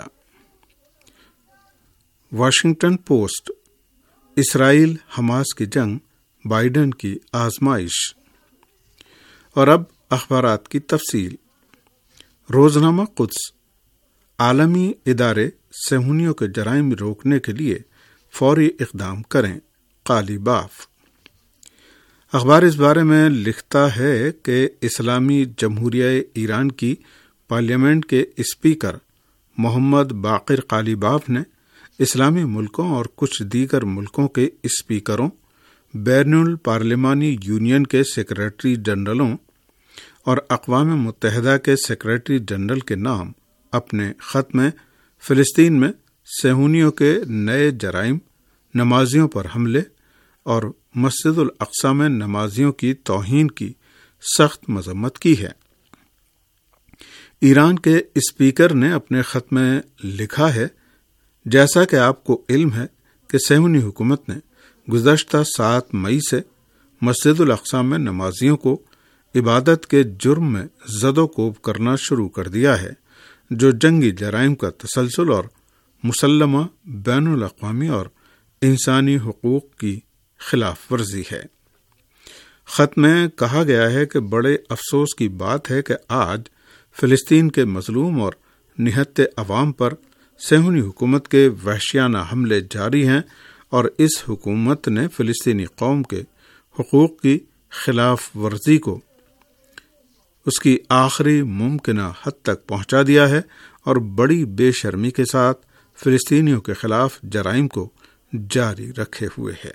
واشنگٹن پوسٹ، اسرائیل حماس کی جنگ بائیڈن کی آزمائش۔ اور اب اخبارات کی تفصیل۔ روزنامہ قدس، عالمی ادارے صہیونیوں کے جرائم روکنے کے لیے فوری اقدام کریں، قالی باف۔ اخبار اس بارے میں لکھتا ہے کہ اسلامی جمہوریہ ایران کی پارلیمنٹ کے اسپیکر محمد باقر قالیباف نے اسلامی ملکوں اور کچھ دیگر ملکوں کے اسپیکروں، بین الپارلیمانی یونین کے سیکریٹری جنرلوں اور اقوام متحدہ کے سیکریٹری جنرل کے نام اپنے خط میں فلسطین میں صہیونیوں کے نئے جرائم، نمازیوں پر حملے اور مسجد الاقصی میں نمازیوں کی توہین کی سخت مذمت کی ہے۔ ایران کے اسپیکر نے اپنے خط میں لکھا ہے، جیسا کہ آپ کو علم ہے کہ صہیونی حکومت نے گزشتہ سات مئی سے مسجد الاقصی میں نمازیوں کو عبادت کے جرم میں زد و کوب کرنا شروع کر دیا ہے، جو جنگی جرائم کا تسلسل اور مسلمہ بین الاقوامی اور انسانی حقوق کی خلاف ورزی ہے۔ خط میں کہا گیا ہے کہ بڑے افسوس کی بات ہے کہ آج فلسطین کے مظلوم اور نہتے عوام پر صہیونی حکومت کے وحشیانہ حملے جاری ہیں، اور اس حکومت نے فلسطینی قوم کے حقوق کی خلاف ورزی کو اس کی آخری ممکنہ حد تک پہنچا دیا ہے اور بڑی بے شرمی کے ساتھ فلسطینیوں کے خلاف جرائم کو جاری رکھے ہوئے ہے۔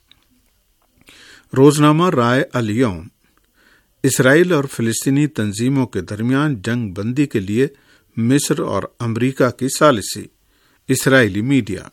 روزنامہ رائے الیوم، اسرائیل اور فلسطینی تنظیموں کے درمیان جنگ بندی کے لیے مصر اور امریکہ کی ثالثی، اسرائیلی میڈیا۔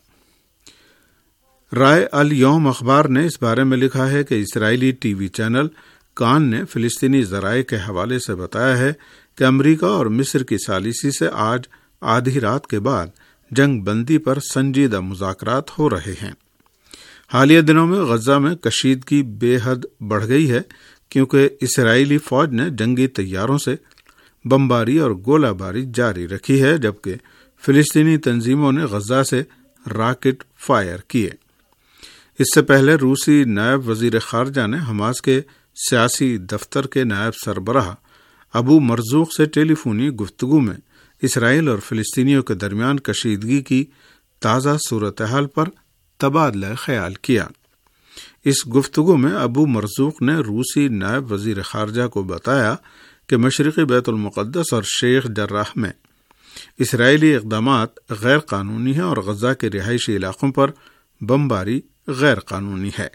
رائے الیوم اخبار نے اس بارے میں لکھا ہے کہ اسرائیلی ٹی وی چینل کان نے فلسطینی ذرائع کے حوالے سے بتایا ہے کہ امریکہ اور مصر کی ثالثی سے آج آدھی رات کے بعد جنگ بندی پر سنجیدہ مذاکرات ہو رہے ہیں۔ حالیہ دنوں میں غزہ میں کشیدگی بے حد بڑھ گئی ہے، کیونکہ اسرائیلی فوج نے جنگی طیاروں سے بمباری اور گولہ باری جاری رکھی ہے، جبکہ فلسطینی تنظیموں نے غزہ سے راکٹ فائر کیے۔ اس سے پہلے روسی نائب وزیر خارجہ نے حماس کے سیاسی دفتر کے نائب سربراہ ابو مرزوق سے ٹیلی فونی گفتگو میں اسرائیل اور فلسطینیوں کے درمیان کشیدگی کی تازہ صورتحال پر تبادلہ خیال کیا۔ اس گفتگو میں ابو مرزوق نے روسی نائب وزیر خارجہ کو بتایا کہ مشرقی بیت المقدس اور شیخ جراح میں اسرائیلی اقدامات غیر قانونی ہیں اور غزہ کے رہائشی علاقوں پر بمباری غیر قانونی ہے۔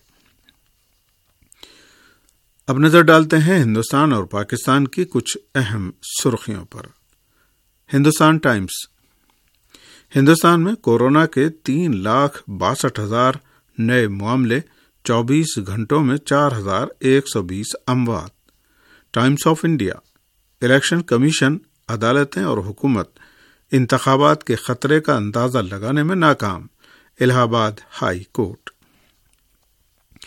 اب نظر ڈالتے ہیں ہندوستان اور پاکستان کی کچھ اہم سرخیوں پر۔ ہندوستان ٹائمز، ہندوستان میں کورونا کے تین لاکھ باسٹھ ہزار نئے معاملے، چوبیس گھنٹوں میں چار ہزار ایک سو بیس اموات۔ Times of India, election commission, عدالتیں اور حکومت انتخابات کے خطرے کا اندازہ لگانے میں ناکام، الہ آباد ہائی کورٹ۔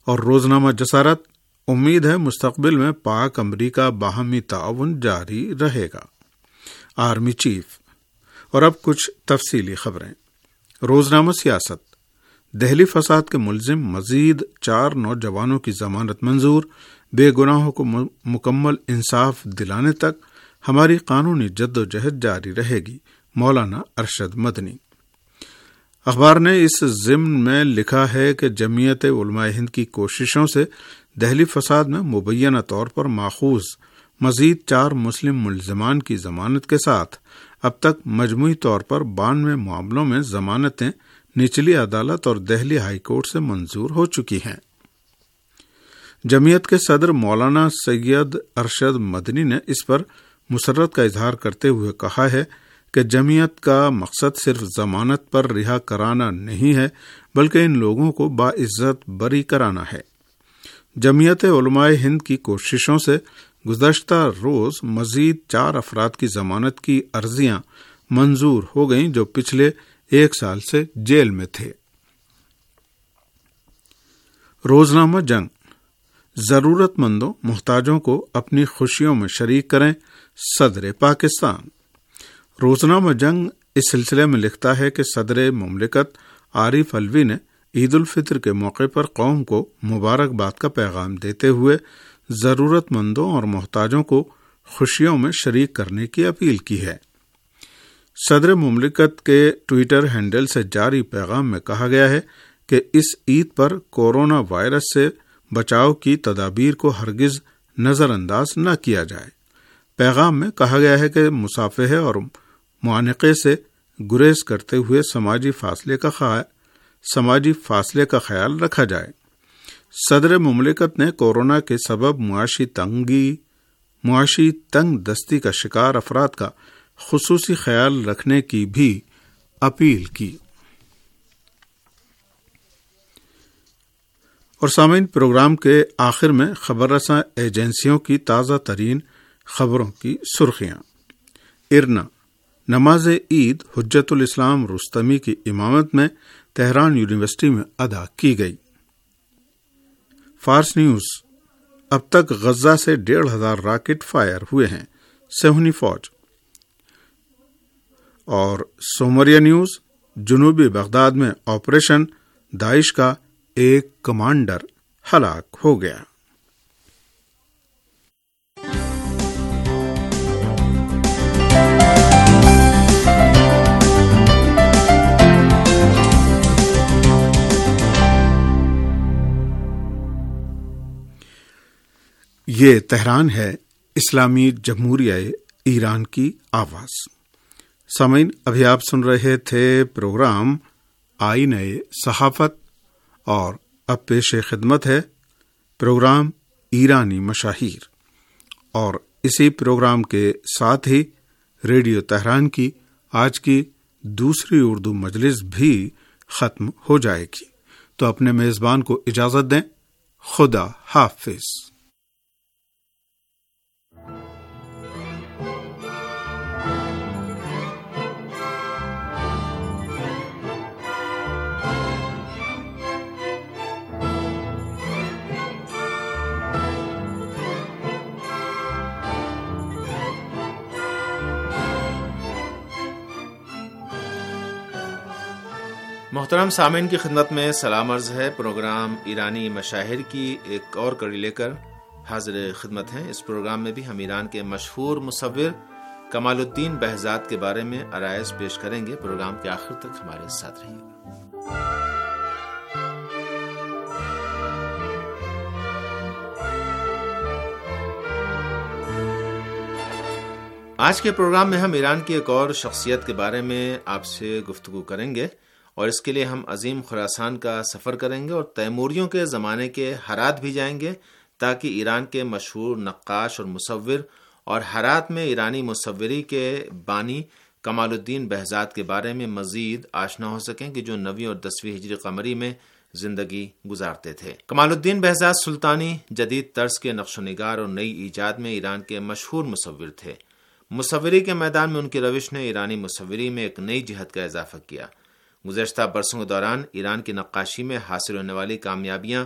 اور روزنامہ جسارت، امید ہے مستقبل میں پاک امریکہ باہمی تعاون جاری رہے گا۔ Army chief. اور اب کچھ تفصیلی خبریں۔ روزنامہ سیاست، دہلی فساد کے ملزم مزید چار نوجوانوں کی ضمانت منظور، بے گناہوں کو مکمل انصاف دلانے تک ہماری قانونی جدوجہد جاری رہے گی، مولانا ارشد مدنی۔ اخبار نے اس ضمن میں لکھا ہے کہ جمعیت علماء ہند کی کوششوں سے دہلی فساد میں مبینہ طور پر ماخوذ مزید چار مسلم ملزمان کی ضمانت کے ساتھ اب تک مجموعی طور پر بانوے معاملوں میں ضمانتیں نچلی عدالت اور دہلی ہائی کورٹ سے منظور ہو چکی ہیں۔ جمعیت کے صدر مولانا سید ارشد مدنی نے اس پر مسرت کا اظہار کرتے ہوئے کہا ہے کہ جمعیت کا مقصد صرف ضمانت پر رہا کرانا نہیں ہے، بلکہ ان لوگوں کو باعزت بری کرانا ہے۔ جمعیت علماء ہند کی کوششوں سے گزشتہ روز مزید چار افراد کی ضمانت کی عرضیاں منظور ہو گئیں جو پچھلے ایک سال سے جیل میں تھے۔ روزنامہ جنگ، ضرورت مندوں محتاجوں کو اپنی خوشیوں میں شریک کریں، صدر پاکستان۔ روزنامہ جنگ اس سلسلے میں لکھتا ہے کہ صدر مملکت عارف علوی نے عید الفطر کے موقع پر قوم کو مبارکباد کا پیغام دیتے ہوئے ضرورت مندوں اور محتاجوں کو خوشیوں میں شریک کرنے کی اپیل کی ہے۔ صدر مملکت کے ٹویٹر ہینڈل سے جاری پیغام میں کہا گیا ہے کہ اس عید پر کورونا وائرس سے بچاؤ کی تدابیر کو ہرگز نظر انداز نہ کیا جائے۔ پیغام میں کہا گیا ہے کہ مصافحے اور معانقے سے گریز کرتے ہوئے سماجی فاصلے کا خیال سماجی فاصلے کا خیال رکھا جائے۔ صدر مملکت نے کورونا کے سبب معاشی تنگی معاشی تنگ دستی کا شکار افراد کا خصوصی خیال رکھنے کی بھی اپیل کی۔ اور سامعین، پروگرام کے آخر میں خبر رساں ایجنسیوں کی تازہ ترین خبروں کی سرخیاں۔ ارنا، نماز عید حجت الاسلام رستمی کی امامت میں تہران یونیورسٹی میں ادا کی گئی۔ فارس نیوز، اب تک غزہ سے ڈیڑھ ہزار راکٹ فائر ہوئے ہیں، صہیونی فوج۔ اور سومریا نیوز، جنوبی بغداد میں آپریشن داعش کا ایک کمانڈر ہلاک ہو گیا۔ یہ تہران ہے، اسلامی جمہوریہ ایران کی آواز۔ سامعین، ابھی آپ سن رہے تھے پروگرام آئینہ صحافت، اور اب پیش خدمت ہے پروگرام ایرانی مشاہیر، اور اسی پروگرام کے ساتھ ہی ریڈیو تہران کی آج کی دوسری اردو مجلس بھی ختم ہو جائے گی۔ تو اپنے میزبان کو اجازت دیں، خدا حافظ۔ محترم سامعین کی خدمت میں سلام عرض ہے۔ پروگرام ایرانی مشاہیر کی ایک اور کڑی لے کر حاضر خدمت ہیں۔ اس پروگرام میں بھی ہم ایران کے مشہور مصور کمال الدین بہزاد کے بارے میں عرائض پیش کریں گے۔ پروگرام کے آخر تک ہمارے ساتھ رہیے گا۔ آج کے پروگرام میں ہم ایران کی ایک اور شخصیت کے بارے میں آپ سے گفتگو کریں گے، اور اس کے لیے ہم عظیم خراسان کا سفر کریں گے اور تیموریوں کے زمانے کے ہرات بھی جائیں گے، تاکہ ایران کے مشہور نقاش اور مصور اور ہرات میں ایرانی مصوری کے بانی کمال الدین بہزاد کے بارے میں مزید آشنا ہو سکیں کہ جو نویں اور دسویں ہجری قمری میں زندگی گزارتے تھے۔ کمال الدین بہزاد سلطانی جدید طرز کے نقش و نگار اور نئی ایجاد میں ایران کے مشہور مصور تھے۔ مصوری کے میدان میں ان کی روش نے ایرانی مصوری میں ایک نئی جہت کا اضافہ کیا۔ گزشتہ برسوں کے دوران ایران کی نقاشی میں حاصل ہونے والی کامیابیاں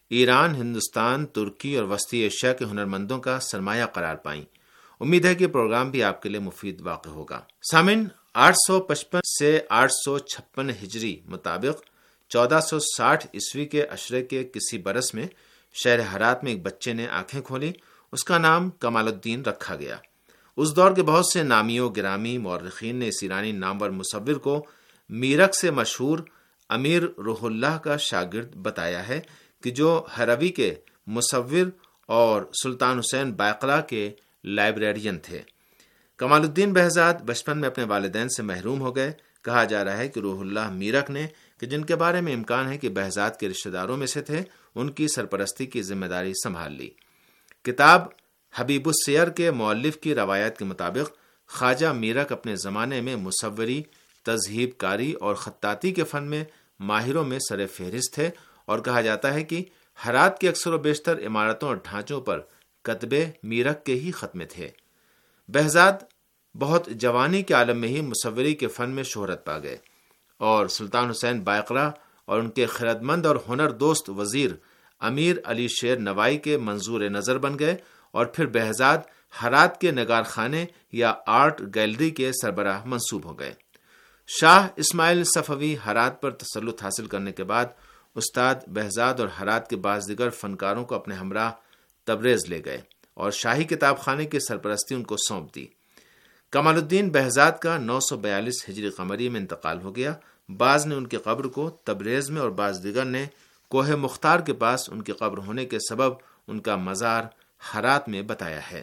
ایران، ہندوستان، ترکی اور وسطی ایشیا کے ہنرمندوں کا سرمایہ قرار پائیں۔ امید ہے کہ پروگرام بھی آپ کے لیے مفید واقع ہوگا۔ سامن، آٹھ سو پچپن سے آٹھ سو چھپن ہجری مطابق چودہ سو ساٹھ عیسوی کے عشرے کے کسی برس میں شہر ہرات میں ایک بچے نے آنکھیں کھولی۔ اس کا نام کمال الدین رکھا گیا۔ اس دور کے بہت سے نامی و گرامی مورخین نے اس ایرانی نامور مصور کو میرک سے مشہور امیر روح اللہ کا شاگرد بتایا ہے کہ جو ہروی کے مصور اور سلطان حسین بائقلہ کے لائبریرین تھے۔ کمال الدین بہزاد بچپن میں اپنے والدین سے محروم ہو گئے۔ کہا جا رہا ہے کہ روح اللہ میرک نے، کہ جن کے بارے میں امکان ہے کہ بہزاد کے رشتہ داروں میں سے تھے، ان کی سرپرستی کی ذمہ داری سنبھال لی۔ کتاب حبیب السیر کے مؤلف کی روایت کے مطابق خواجہ میرک اپنے زمانے میں مصوری، تذہیب کاری اور خطاطی کے فن میں ماہروں میں سر فہرست تھے، اور کہا جاتا ہے کہ ہرات کے اکثر و بیشتر عمارتوں اور ڈھانچوں پر کتبے میرک کے ہی خط میں تھے۔ بہزاد بہت جوانی کے عالم میں ہی مصوری کے فن میں شہرت پا گئے، اور سلطان حسین بائقلہ اور ان کے خردمند اور ہنر دوست وزیر امیر علی شیر نوائی کے منظور نظر بن گئے، اور پھر بہزاد ہرات کے نگار خانے یا آرٹ گیلری کے سربراہ منصوب ہو گئے۔ شاہ اسماعیل صفوی ہرات پر تسلط حاصل کرنے کے بعد استاد بہزاد اور ہرات کے بعض دیگر فنکاروں کو اپنے ہمراہ تبریز لے گئے اور شاہی کتاب خانے کی سرپرستی ان کو سونپ دی۔ کمال الدین بہزاد کا نو سو بیالیس ہجری قمری میں انتقال ہو گیا۔ بعض نے ان کی قبر کو تبریز میں اور بعض دیگر نے کوہ مختار کے پاس ان کی قبر ہونے کے سبب ان کا مزار ہرات میں بتایا ہے۔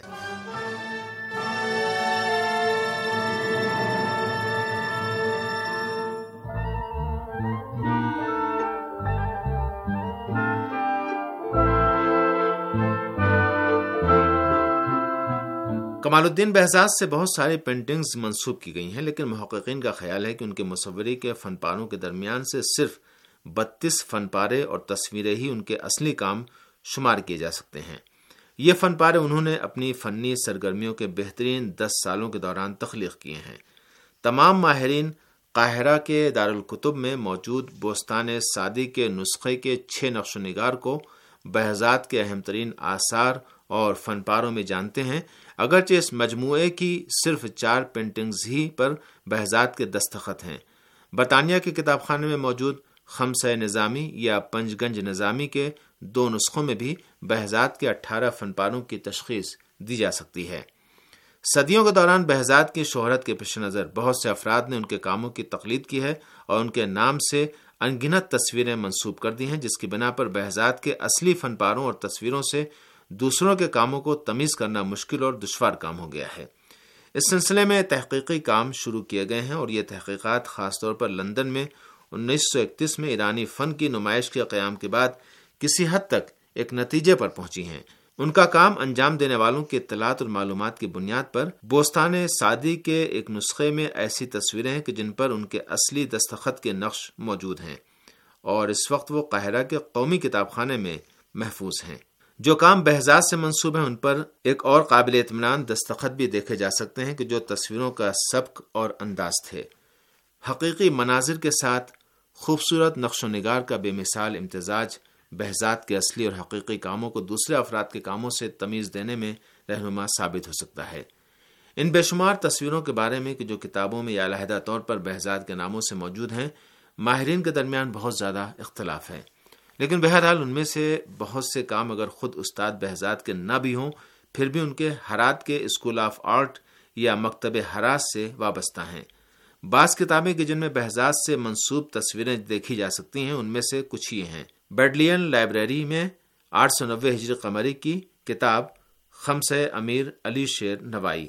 کمال الدین بہزاد سے بہت ساری پینٹنگز منسوب کی گئی ہیں، لیکن محققین کا خیال ہے کہ ان کے مصوری کے فن پاروں کے درمیان سے صرف بتیس فن پارے اور تصویریں ہی ان کے اصلی کام شمار کیے جا سکتے ہیں۔ یہ فن پارے انہوں نے اپنی فنی سرگرمیوں کے بہترین دس سالوں کے دوران تخلیق کیے ہیں۔ تمام ماہرین قاہرہ کے دارالکتب میں موجود بوستان سعدی کے نسخے کے چھ نقش و نگار کو بہزاد کے اہم ترین آثار اور فن پاروں میں جانتے ہیں، اگرچہ اس مجموعے کی صرف چار پینٹنگز ہی پر بہزاد کے دستخط ہیں۔ برطانیہ کے کتاب خانے میں موجود خمسہ نظامی یا پنج گنج نظامی کے دو نسخوں میں بھی بہزاد کے اٹھارہ فن پاروں کی تشخیص دی جا سکتی ہے۔ صدیوں کے دوران بہزاد کی شہرت کے پیش نظر بہت سے افراد نے ان کے کاموں کی تقلید کی ہے اور ان کے نام سے انگنت تصویریں منسوب کر دی ہیں، جس کی بنا پر بہزاد کے اصلی فن پاروں اور تصویروں سے دوسروں کے کاموں کو تمیز کرنا مشکل اور دشوار کام ہو گیا ہے۔ اس سلسلے میں تحقیقی کام شروع کیے گئے ہیں، اور یہ تحقیقات خاص طور پر لندن میں انیس سو اکتیس میں ایرانی فن کی نمائش کے قیام کے بعد کسی حد تک ایک نتیجے پر پہنچی ہیں۔ ان کا کام انجام دینے والوں کی اطلاعات اور معلومات کی بنیاد پر بوستان سعدی کے ایک نسخے میں ایسی تصویریں ہیں کہ جن پر ان کے اصلی دستخط کے نقش موجود ہیں، اور اس وقت وہ قاہرہ کے قومی کتاب خانے میں محفوظ ہیں۔ جو کام بہزاد سے منسوب ہیں ان پر ایک اور قابل اطمینان دستخط بھی دیکھے جا سکتے ہیں کہ جو تصویروں کا سبک اور انداز تھے۔ حقیقی مناظر کے ساتھ خوبصورت نقش و نگار کا بے مثال امتزاج بہزاد کے اصلی اور حقیقی کاموں کو دوسرے افراد کے کاموں سے تمیز دینے میں رہنما ثابت ہو سکتا ہے۔ ان بے شمار تصویروں کے بارے میں کہ جو کتابوں میں یا علیحدہ طور پر بہزاد کے ناموں سے موجود ہیں، ماہرین کے درمیان بہت زیادہ اختلاف ہے، لیکن بہرحال ان میں سے بہت سے کام اگر خود استاد بہزاد کے نہ بھی ہوں، پھر بھی ان کے ہرات کے اسکول آف آرٹ یا مکتب ہرات سے وابستہ ہیں۔ بعض کتابیں کہ جن میں بہزاد سے منسوب تصویریں دیکھی جا سکتی ہیں، ان میں سے کچھ ہی ہیں۔ بیڈلین لائبریری میں آٹھ سو نوے ہجری قمری کی کتاب خمسہ Amir Ali Sher Navai,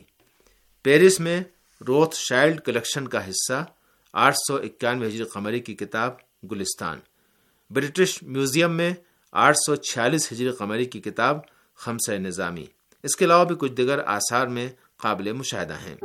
Paris میں روتھ شائلڈ کلیکشن کا حصہ آٹھ سو اکیانوے ہجری قمری کی کتاب گلستان، برٹش میوزیم میں آٹھ سو چھیالیس ہجری قمری کی کتاب خمسہ نظامی۔ اس کے علاوہ بھی کچھ دیگر آثار میں قابل مشاہدہ ہیں۔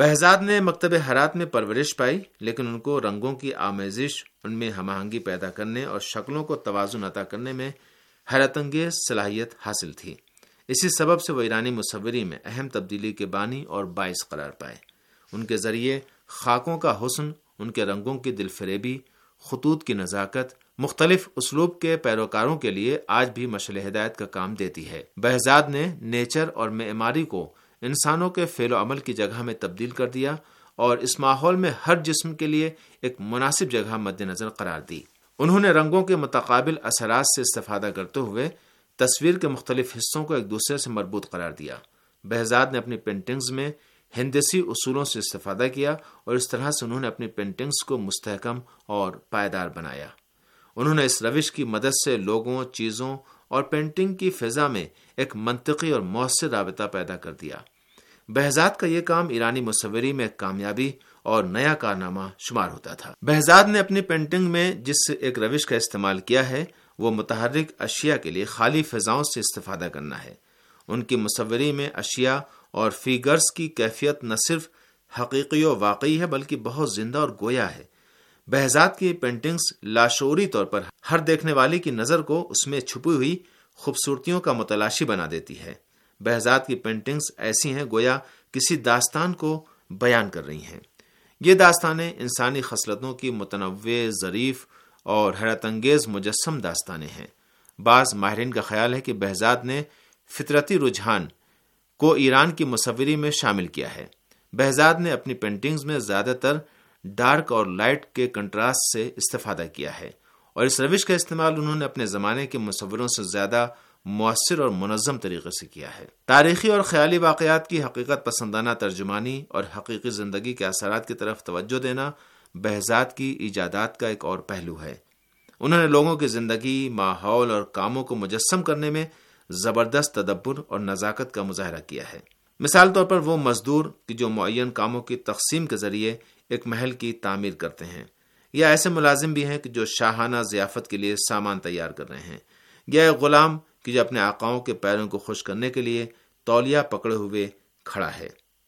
بہزاد نے مکتب ہرات میں پرورش پائی، لیکن ان کو رنگوں کی آمیزش، ان میں ہم آہنگی پیدا کرنے اور شکلوں کو توازن عطا کرنے میں حیرت انگیز صلاحیت حاصل تھی۔ اسی سبب سے وہ ایرانی مصوری میں اہم تبدیلی کے بانی اور باعث قرار پائے۔ ان کے ذریعے خاکوں کا حسن، ان کے رنگوں کی دل فریبی، خطوط کی نزاکت مختلف اسلوب کے پیروکاروں کے لیے آج بھی مشعل ہدایت کا کام دیتی ہے۔ بہزاد نے نیچر اور معماری کو انسانوں کے فعل و عمل کی جگہ میں تبدیل کر دیا اور اس ماحول میں ہر جسم کے لیے ایک مناسب جگہ مد نظر قرار دی۔ انہوں نے رنگوں کے متقابل اثرات سے استفادہ کرتے ہوئے تصویر کے مختلف حصوں کو ایک دوسرے سے مربوط قرار دیا۔ بہزاد نے اپنی پینٹنگز میں ہندسی اصولوں سے استفادہ کیا اور اس طرح سے انہوں نے اپنی پینٹنگز کو مستحکم اور پائیدار بنایا۔ انہوں نے اس روش کی مدد سے لوگوں، چیزوں اور پینٹنگ کی فضا میں ایک منطقی اور مؤثر رابطہ پیدا کر دیا۔ بہزاد کا یہ کام ایرانی مصوری میں کامیابی اور نیا کارنامہ شمار ہوتا تھا۔ بہزاد نے اپنی پینٹنگ میں جس ایک روش کا استعمال کیا ہے وہ متحرک اشیاء کے لیے خالی فضاؤں سے استفادہ کرنا ہے۔ ان کی مصوری میں اشیاء اور فیگرز کی کیفیت نہ صرف حقیقی و واقعی ہے بلکہ بہت زندہ اور گویا ہے۔ بہزاد کی پینٹنگز لاشعوری طور پر ہر دیکھنے والے کی نظر کو اس میں چھپی ہوئی خوبصورتیوں کا متلاشی بنا دیتی ہے۔ بہزاد کی پینٹنگز ایسی ہیں گویا کسی داستان کو بیان کر رہی ہیں۔ یہ داستانیں انسانی خصلتوں کی متنوع، ظریف اور حیرت انگیز مجسم داستانیں ہیں۔ بعض ماہرین کا خیال ہے کہ بہزاد نے فطرتی رجحان کو ایران کی مصوری میں شامل کیا ہے۔ بہزاد نے اپنی پینٹنگز میں زیادہ تر ڈارک اور لائٹ کے کنٹراسٹ سے استفادہ کیا ہے، اور اس روش کا استعمال انہوں نے اپنے زمانے کے مصوروں سے زیادہ مؤثر اور منظم طریقے سے کیا ہے۔ تاریخی اور خیالی واقعات کی حقیقت پسندانہ ترجمانی اور حقیقی زندگی کے اثرات کی طرف توجہ دینا بہزاد کی ایجادات کا ایک اور پہلو ہے۔ انہوں نے لوگوں کی زندگی، ماحول اور کاموں کو مجسم کرنے میں زبردست تدبر اور نزاکت کا مظاہرہ کیا ہے۔ مثال طور پر وہ مزدور کہ جو معین کاموں کی تقسیم کے ذریعے ایک محل کی تعمیر کرتے ہیں، یا ایسے ملازم بھی ہیں کہ جو شاہانہ ضیافت کے لیے سامان تیار کر رہے ہیں، یا ایک غلام کہ جو اپنے آقاؤں کے پیروں کو خوش کرنے کے لیے تولیہ پکڑے ہوئے کھڑا ہے۔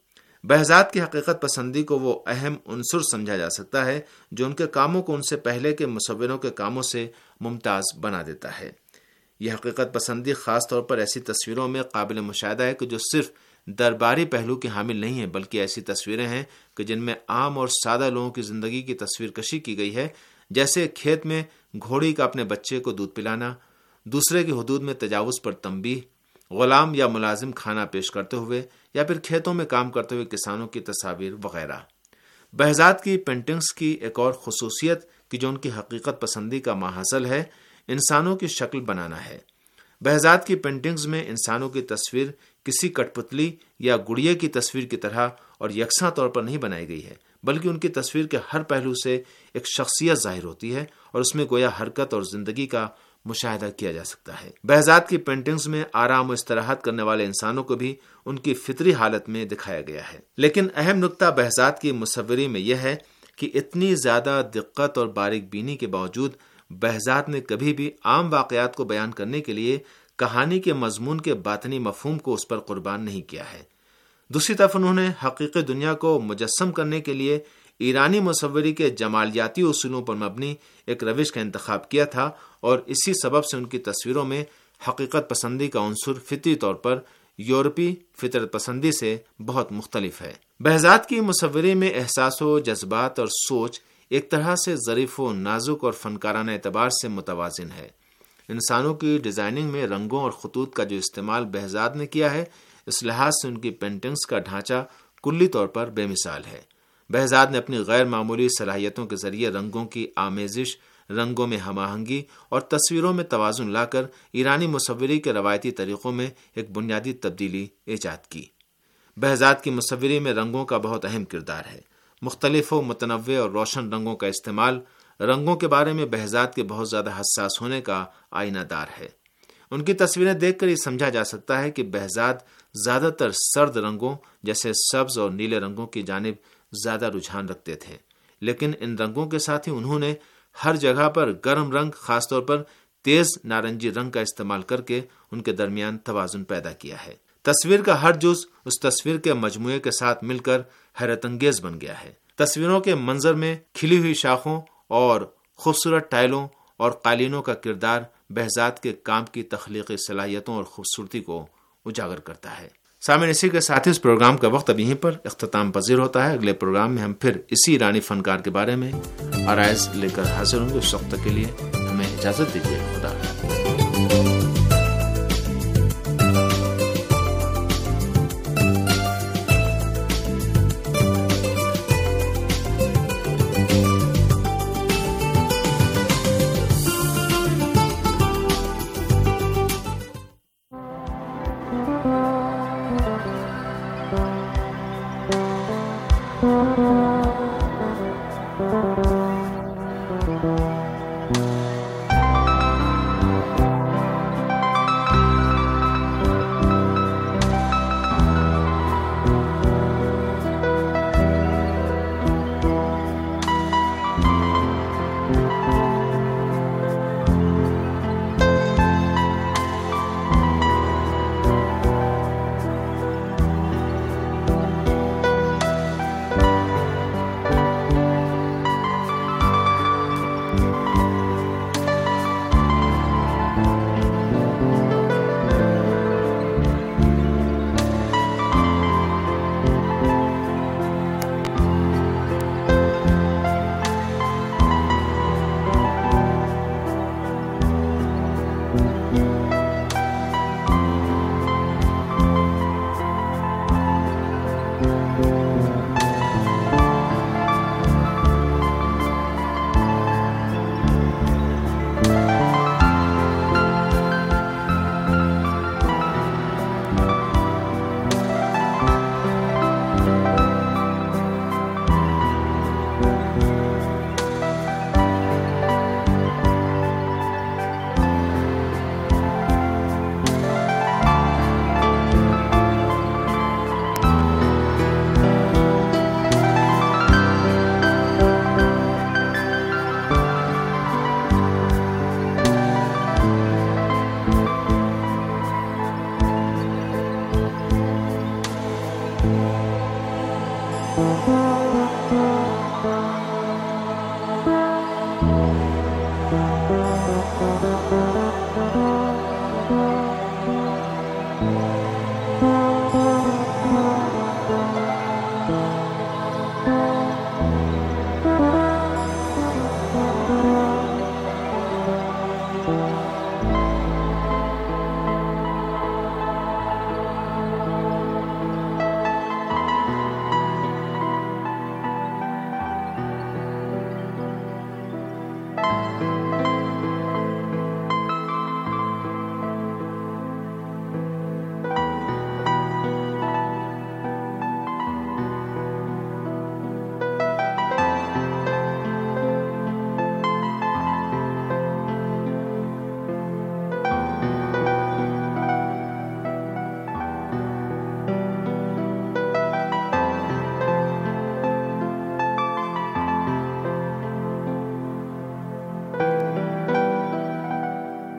بہزاد کی حقیقت پسندی کو وہ اہم عنصر سمجھا جا سکتا ہے جو ان کے کاموں کو ان سے پہلے کے مصوروں کے کاموں سے ممتاز بنا دیتا ہے۔ یہ حقیقت پسندی خاص طور پر ایسی تصویروں میں قابل مشاہدہ ہے کہ جو صرف درباری پہلو کے حامل نہیں ہیں، بلکہ ایسی تصویریں ہیں کہ جن میں عام اور سادہ لوگوں کی زندگی کی تصویر کشی کی گئی ہے، جیسے کھیت میں گھوڑی کا اپنے بچے کو دودھ پلانا، دوسرے کی حدود میں تجاوز پر تنبیہ، غلام یا ملازم کھانا پیش کرتے ہوئے، یا پھر کھیتوں میں کام کرتے ہوئے کسانوں کی تصاویر وغیرہ۔ بہزاد کی پینٹنگز کی ایک اور خصوصیت کہ جو ان کی حقیقت پسندی کا ماحصل ہے، انسانوں کی شکل بنانا ہے۔ بہزاد کی پینٹنگز میں انسانوں کی تصویر کسی کٹ پتلی یا گڑیے کی تصویر کی طرح اور یکساں طور پر نہیں بنائی گئی ہے، بلکہ ان کی تصویر کے ہر پہلو سے ایک شخصیت ظاہر ہوتی ہے اور اس میں گویا حرکت اور زندگی کا مشاہدہ کیا جا سکتا ہے۔ بہزاد کی پینٹنگز میں آرام و استراحت کرنے والے انسانوں کو بھی ان کی فطری حالت میں دکھایا گیا ہے۔ لیکن اہم نقطہ بہزاد کی مصوری میں یہ ہے کہ اتنی زیادہ دقت اور باریک بینی کے باوجود بہزاد نے کبھی بھی عام واقعات کو بیان کرنے کے لیے کہانی کے مضمون کے باطنی مفہوم کو اس پر قربان نہیں کیا ہے۔ دوسری طرف انہوں نے حقیقی دنیا کو مجسم کرنے کے لیے ایرانی مصوری کے جمالیاتی اصولوں پر مبنی ایک روش کا انتخاب کیا تھا، اور اسی سبب سے ان کی تصویروں میں حقیقت پسندی کا عنصر فطری طور پر یورپی فطرت پسندی سے بہت مختلف ہے۔ بہزاد کی مصوری میں احساس و جذبات اور سوچ ایک طرح سے ظریف و نازک اور فنکارانہ اعتبار سے متوازن ہے۔ انسانوں کی ڈیزائننگ میں رنگوں اور خطوط کا جو استعمال بہزاد نے کیا ہے، اس لحاظ سے ان کی پینٹنگز کا ڈھانچہ کلی طور پر بے مثال ہے۔ بہزاد نے اپنی غیر معمولی صلاحیتوں کے ذریعے رنگوں کی آمیزش، رنگوں میں ہم آہنگی اور تصویروں میں توازن لا کر ایرانی مصوری کے روایتی طریقوں میں ایک بنیادی تبدیلی ایجاد کی۔ بہزاد کی مصوری میں رنگوں کا بہت اہم کردار ہے۔ مختلف و متنوع اور روشن رنگوں کا استعمال رنگوں کے بارے میں بہزاد کے بہت زیادہ حساس ہونے کا آئینہ دار ہے۔ ان کی تصویریں دیکھ کر یہ سمجھا جا سکتا ہے کہ بہزاد زیادہ تر سرد رنگوں جیسے سبز اور نیلے رنگوں کی جانب زیادہ رجحان رکھتے تھے، لیکن ان رنگوں کے ساتھ ہی انہوں نے ہر جگہ پر گرم رنگ، خاص طور پر تیز نارنجی رنگ کا استعمال کر کے ان کے درمیان توازن پیدا کیا ہے۔ تصویر کا ہر جز اس تصویر کے مجموعے کے ساتھ مل کر حیرت انگیز بن گیا ہے۔ تصویروں کے منظر میں کھلی ہوئی شاخوں اور خوبصورت ٹائلوں اور قالینوں کا کردار بہزاد کے کام کی تخلیقی صلاحیتوں اور خوبصورتی کو اجاگر کرتا ہے۔ سامعین، اسی کے ساتھ اس پروگرام کا وقت اب یہیں پر اختتام پذیر ہوتا ہے۔ اگلے پروگرام میں ہم پھر اسی ایرانی فنکار کے بارے میں آرائز لے کر حاضر ہوں گے۔ اس وقت کے لیے ہمیں اجازت دیجیے۔ خدا حافظ۔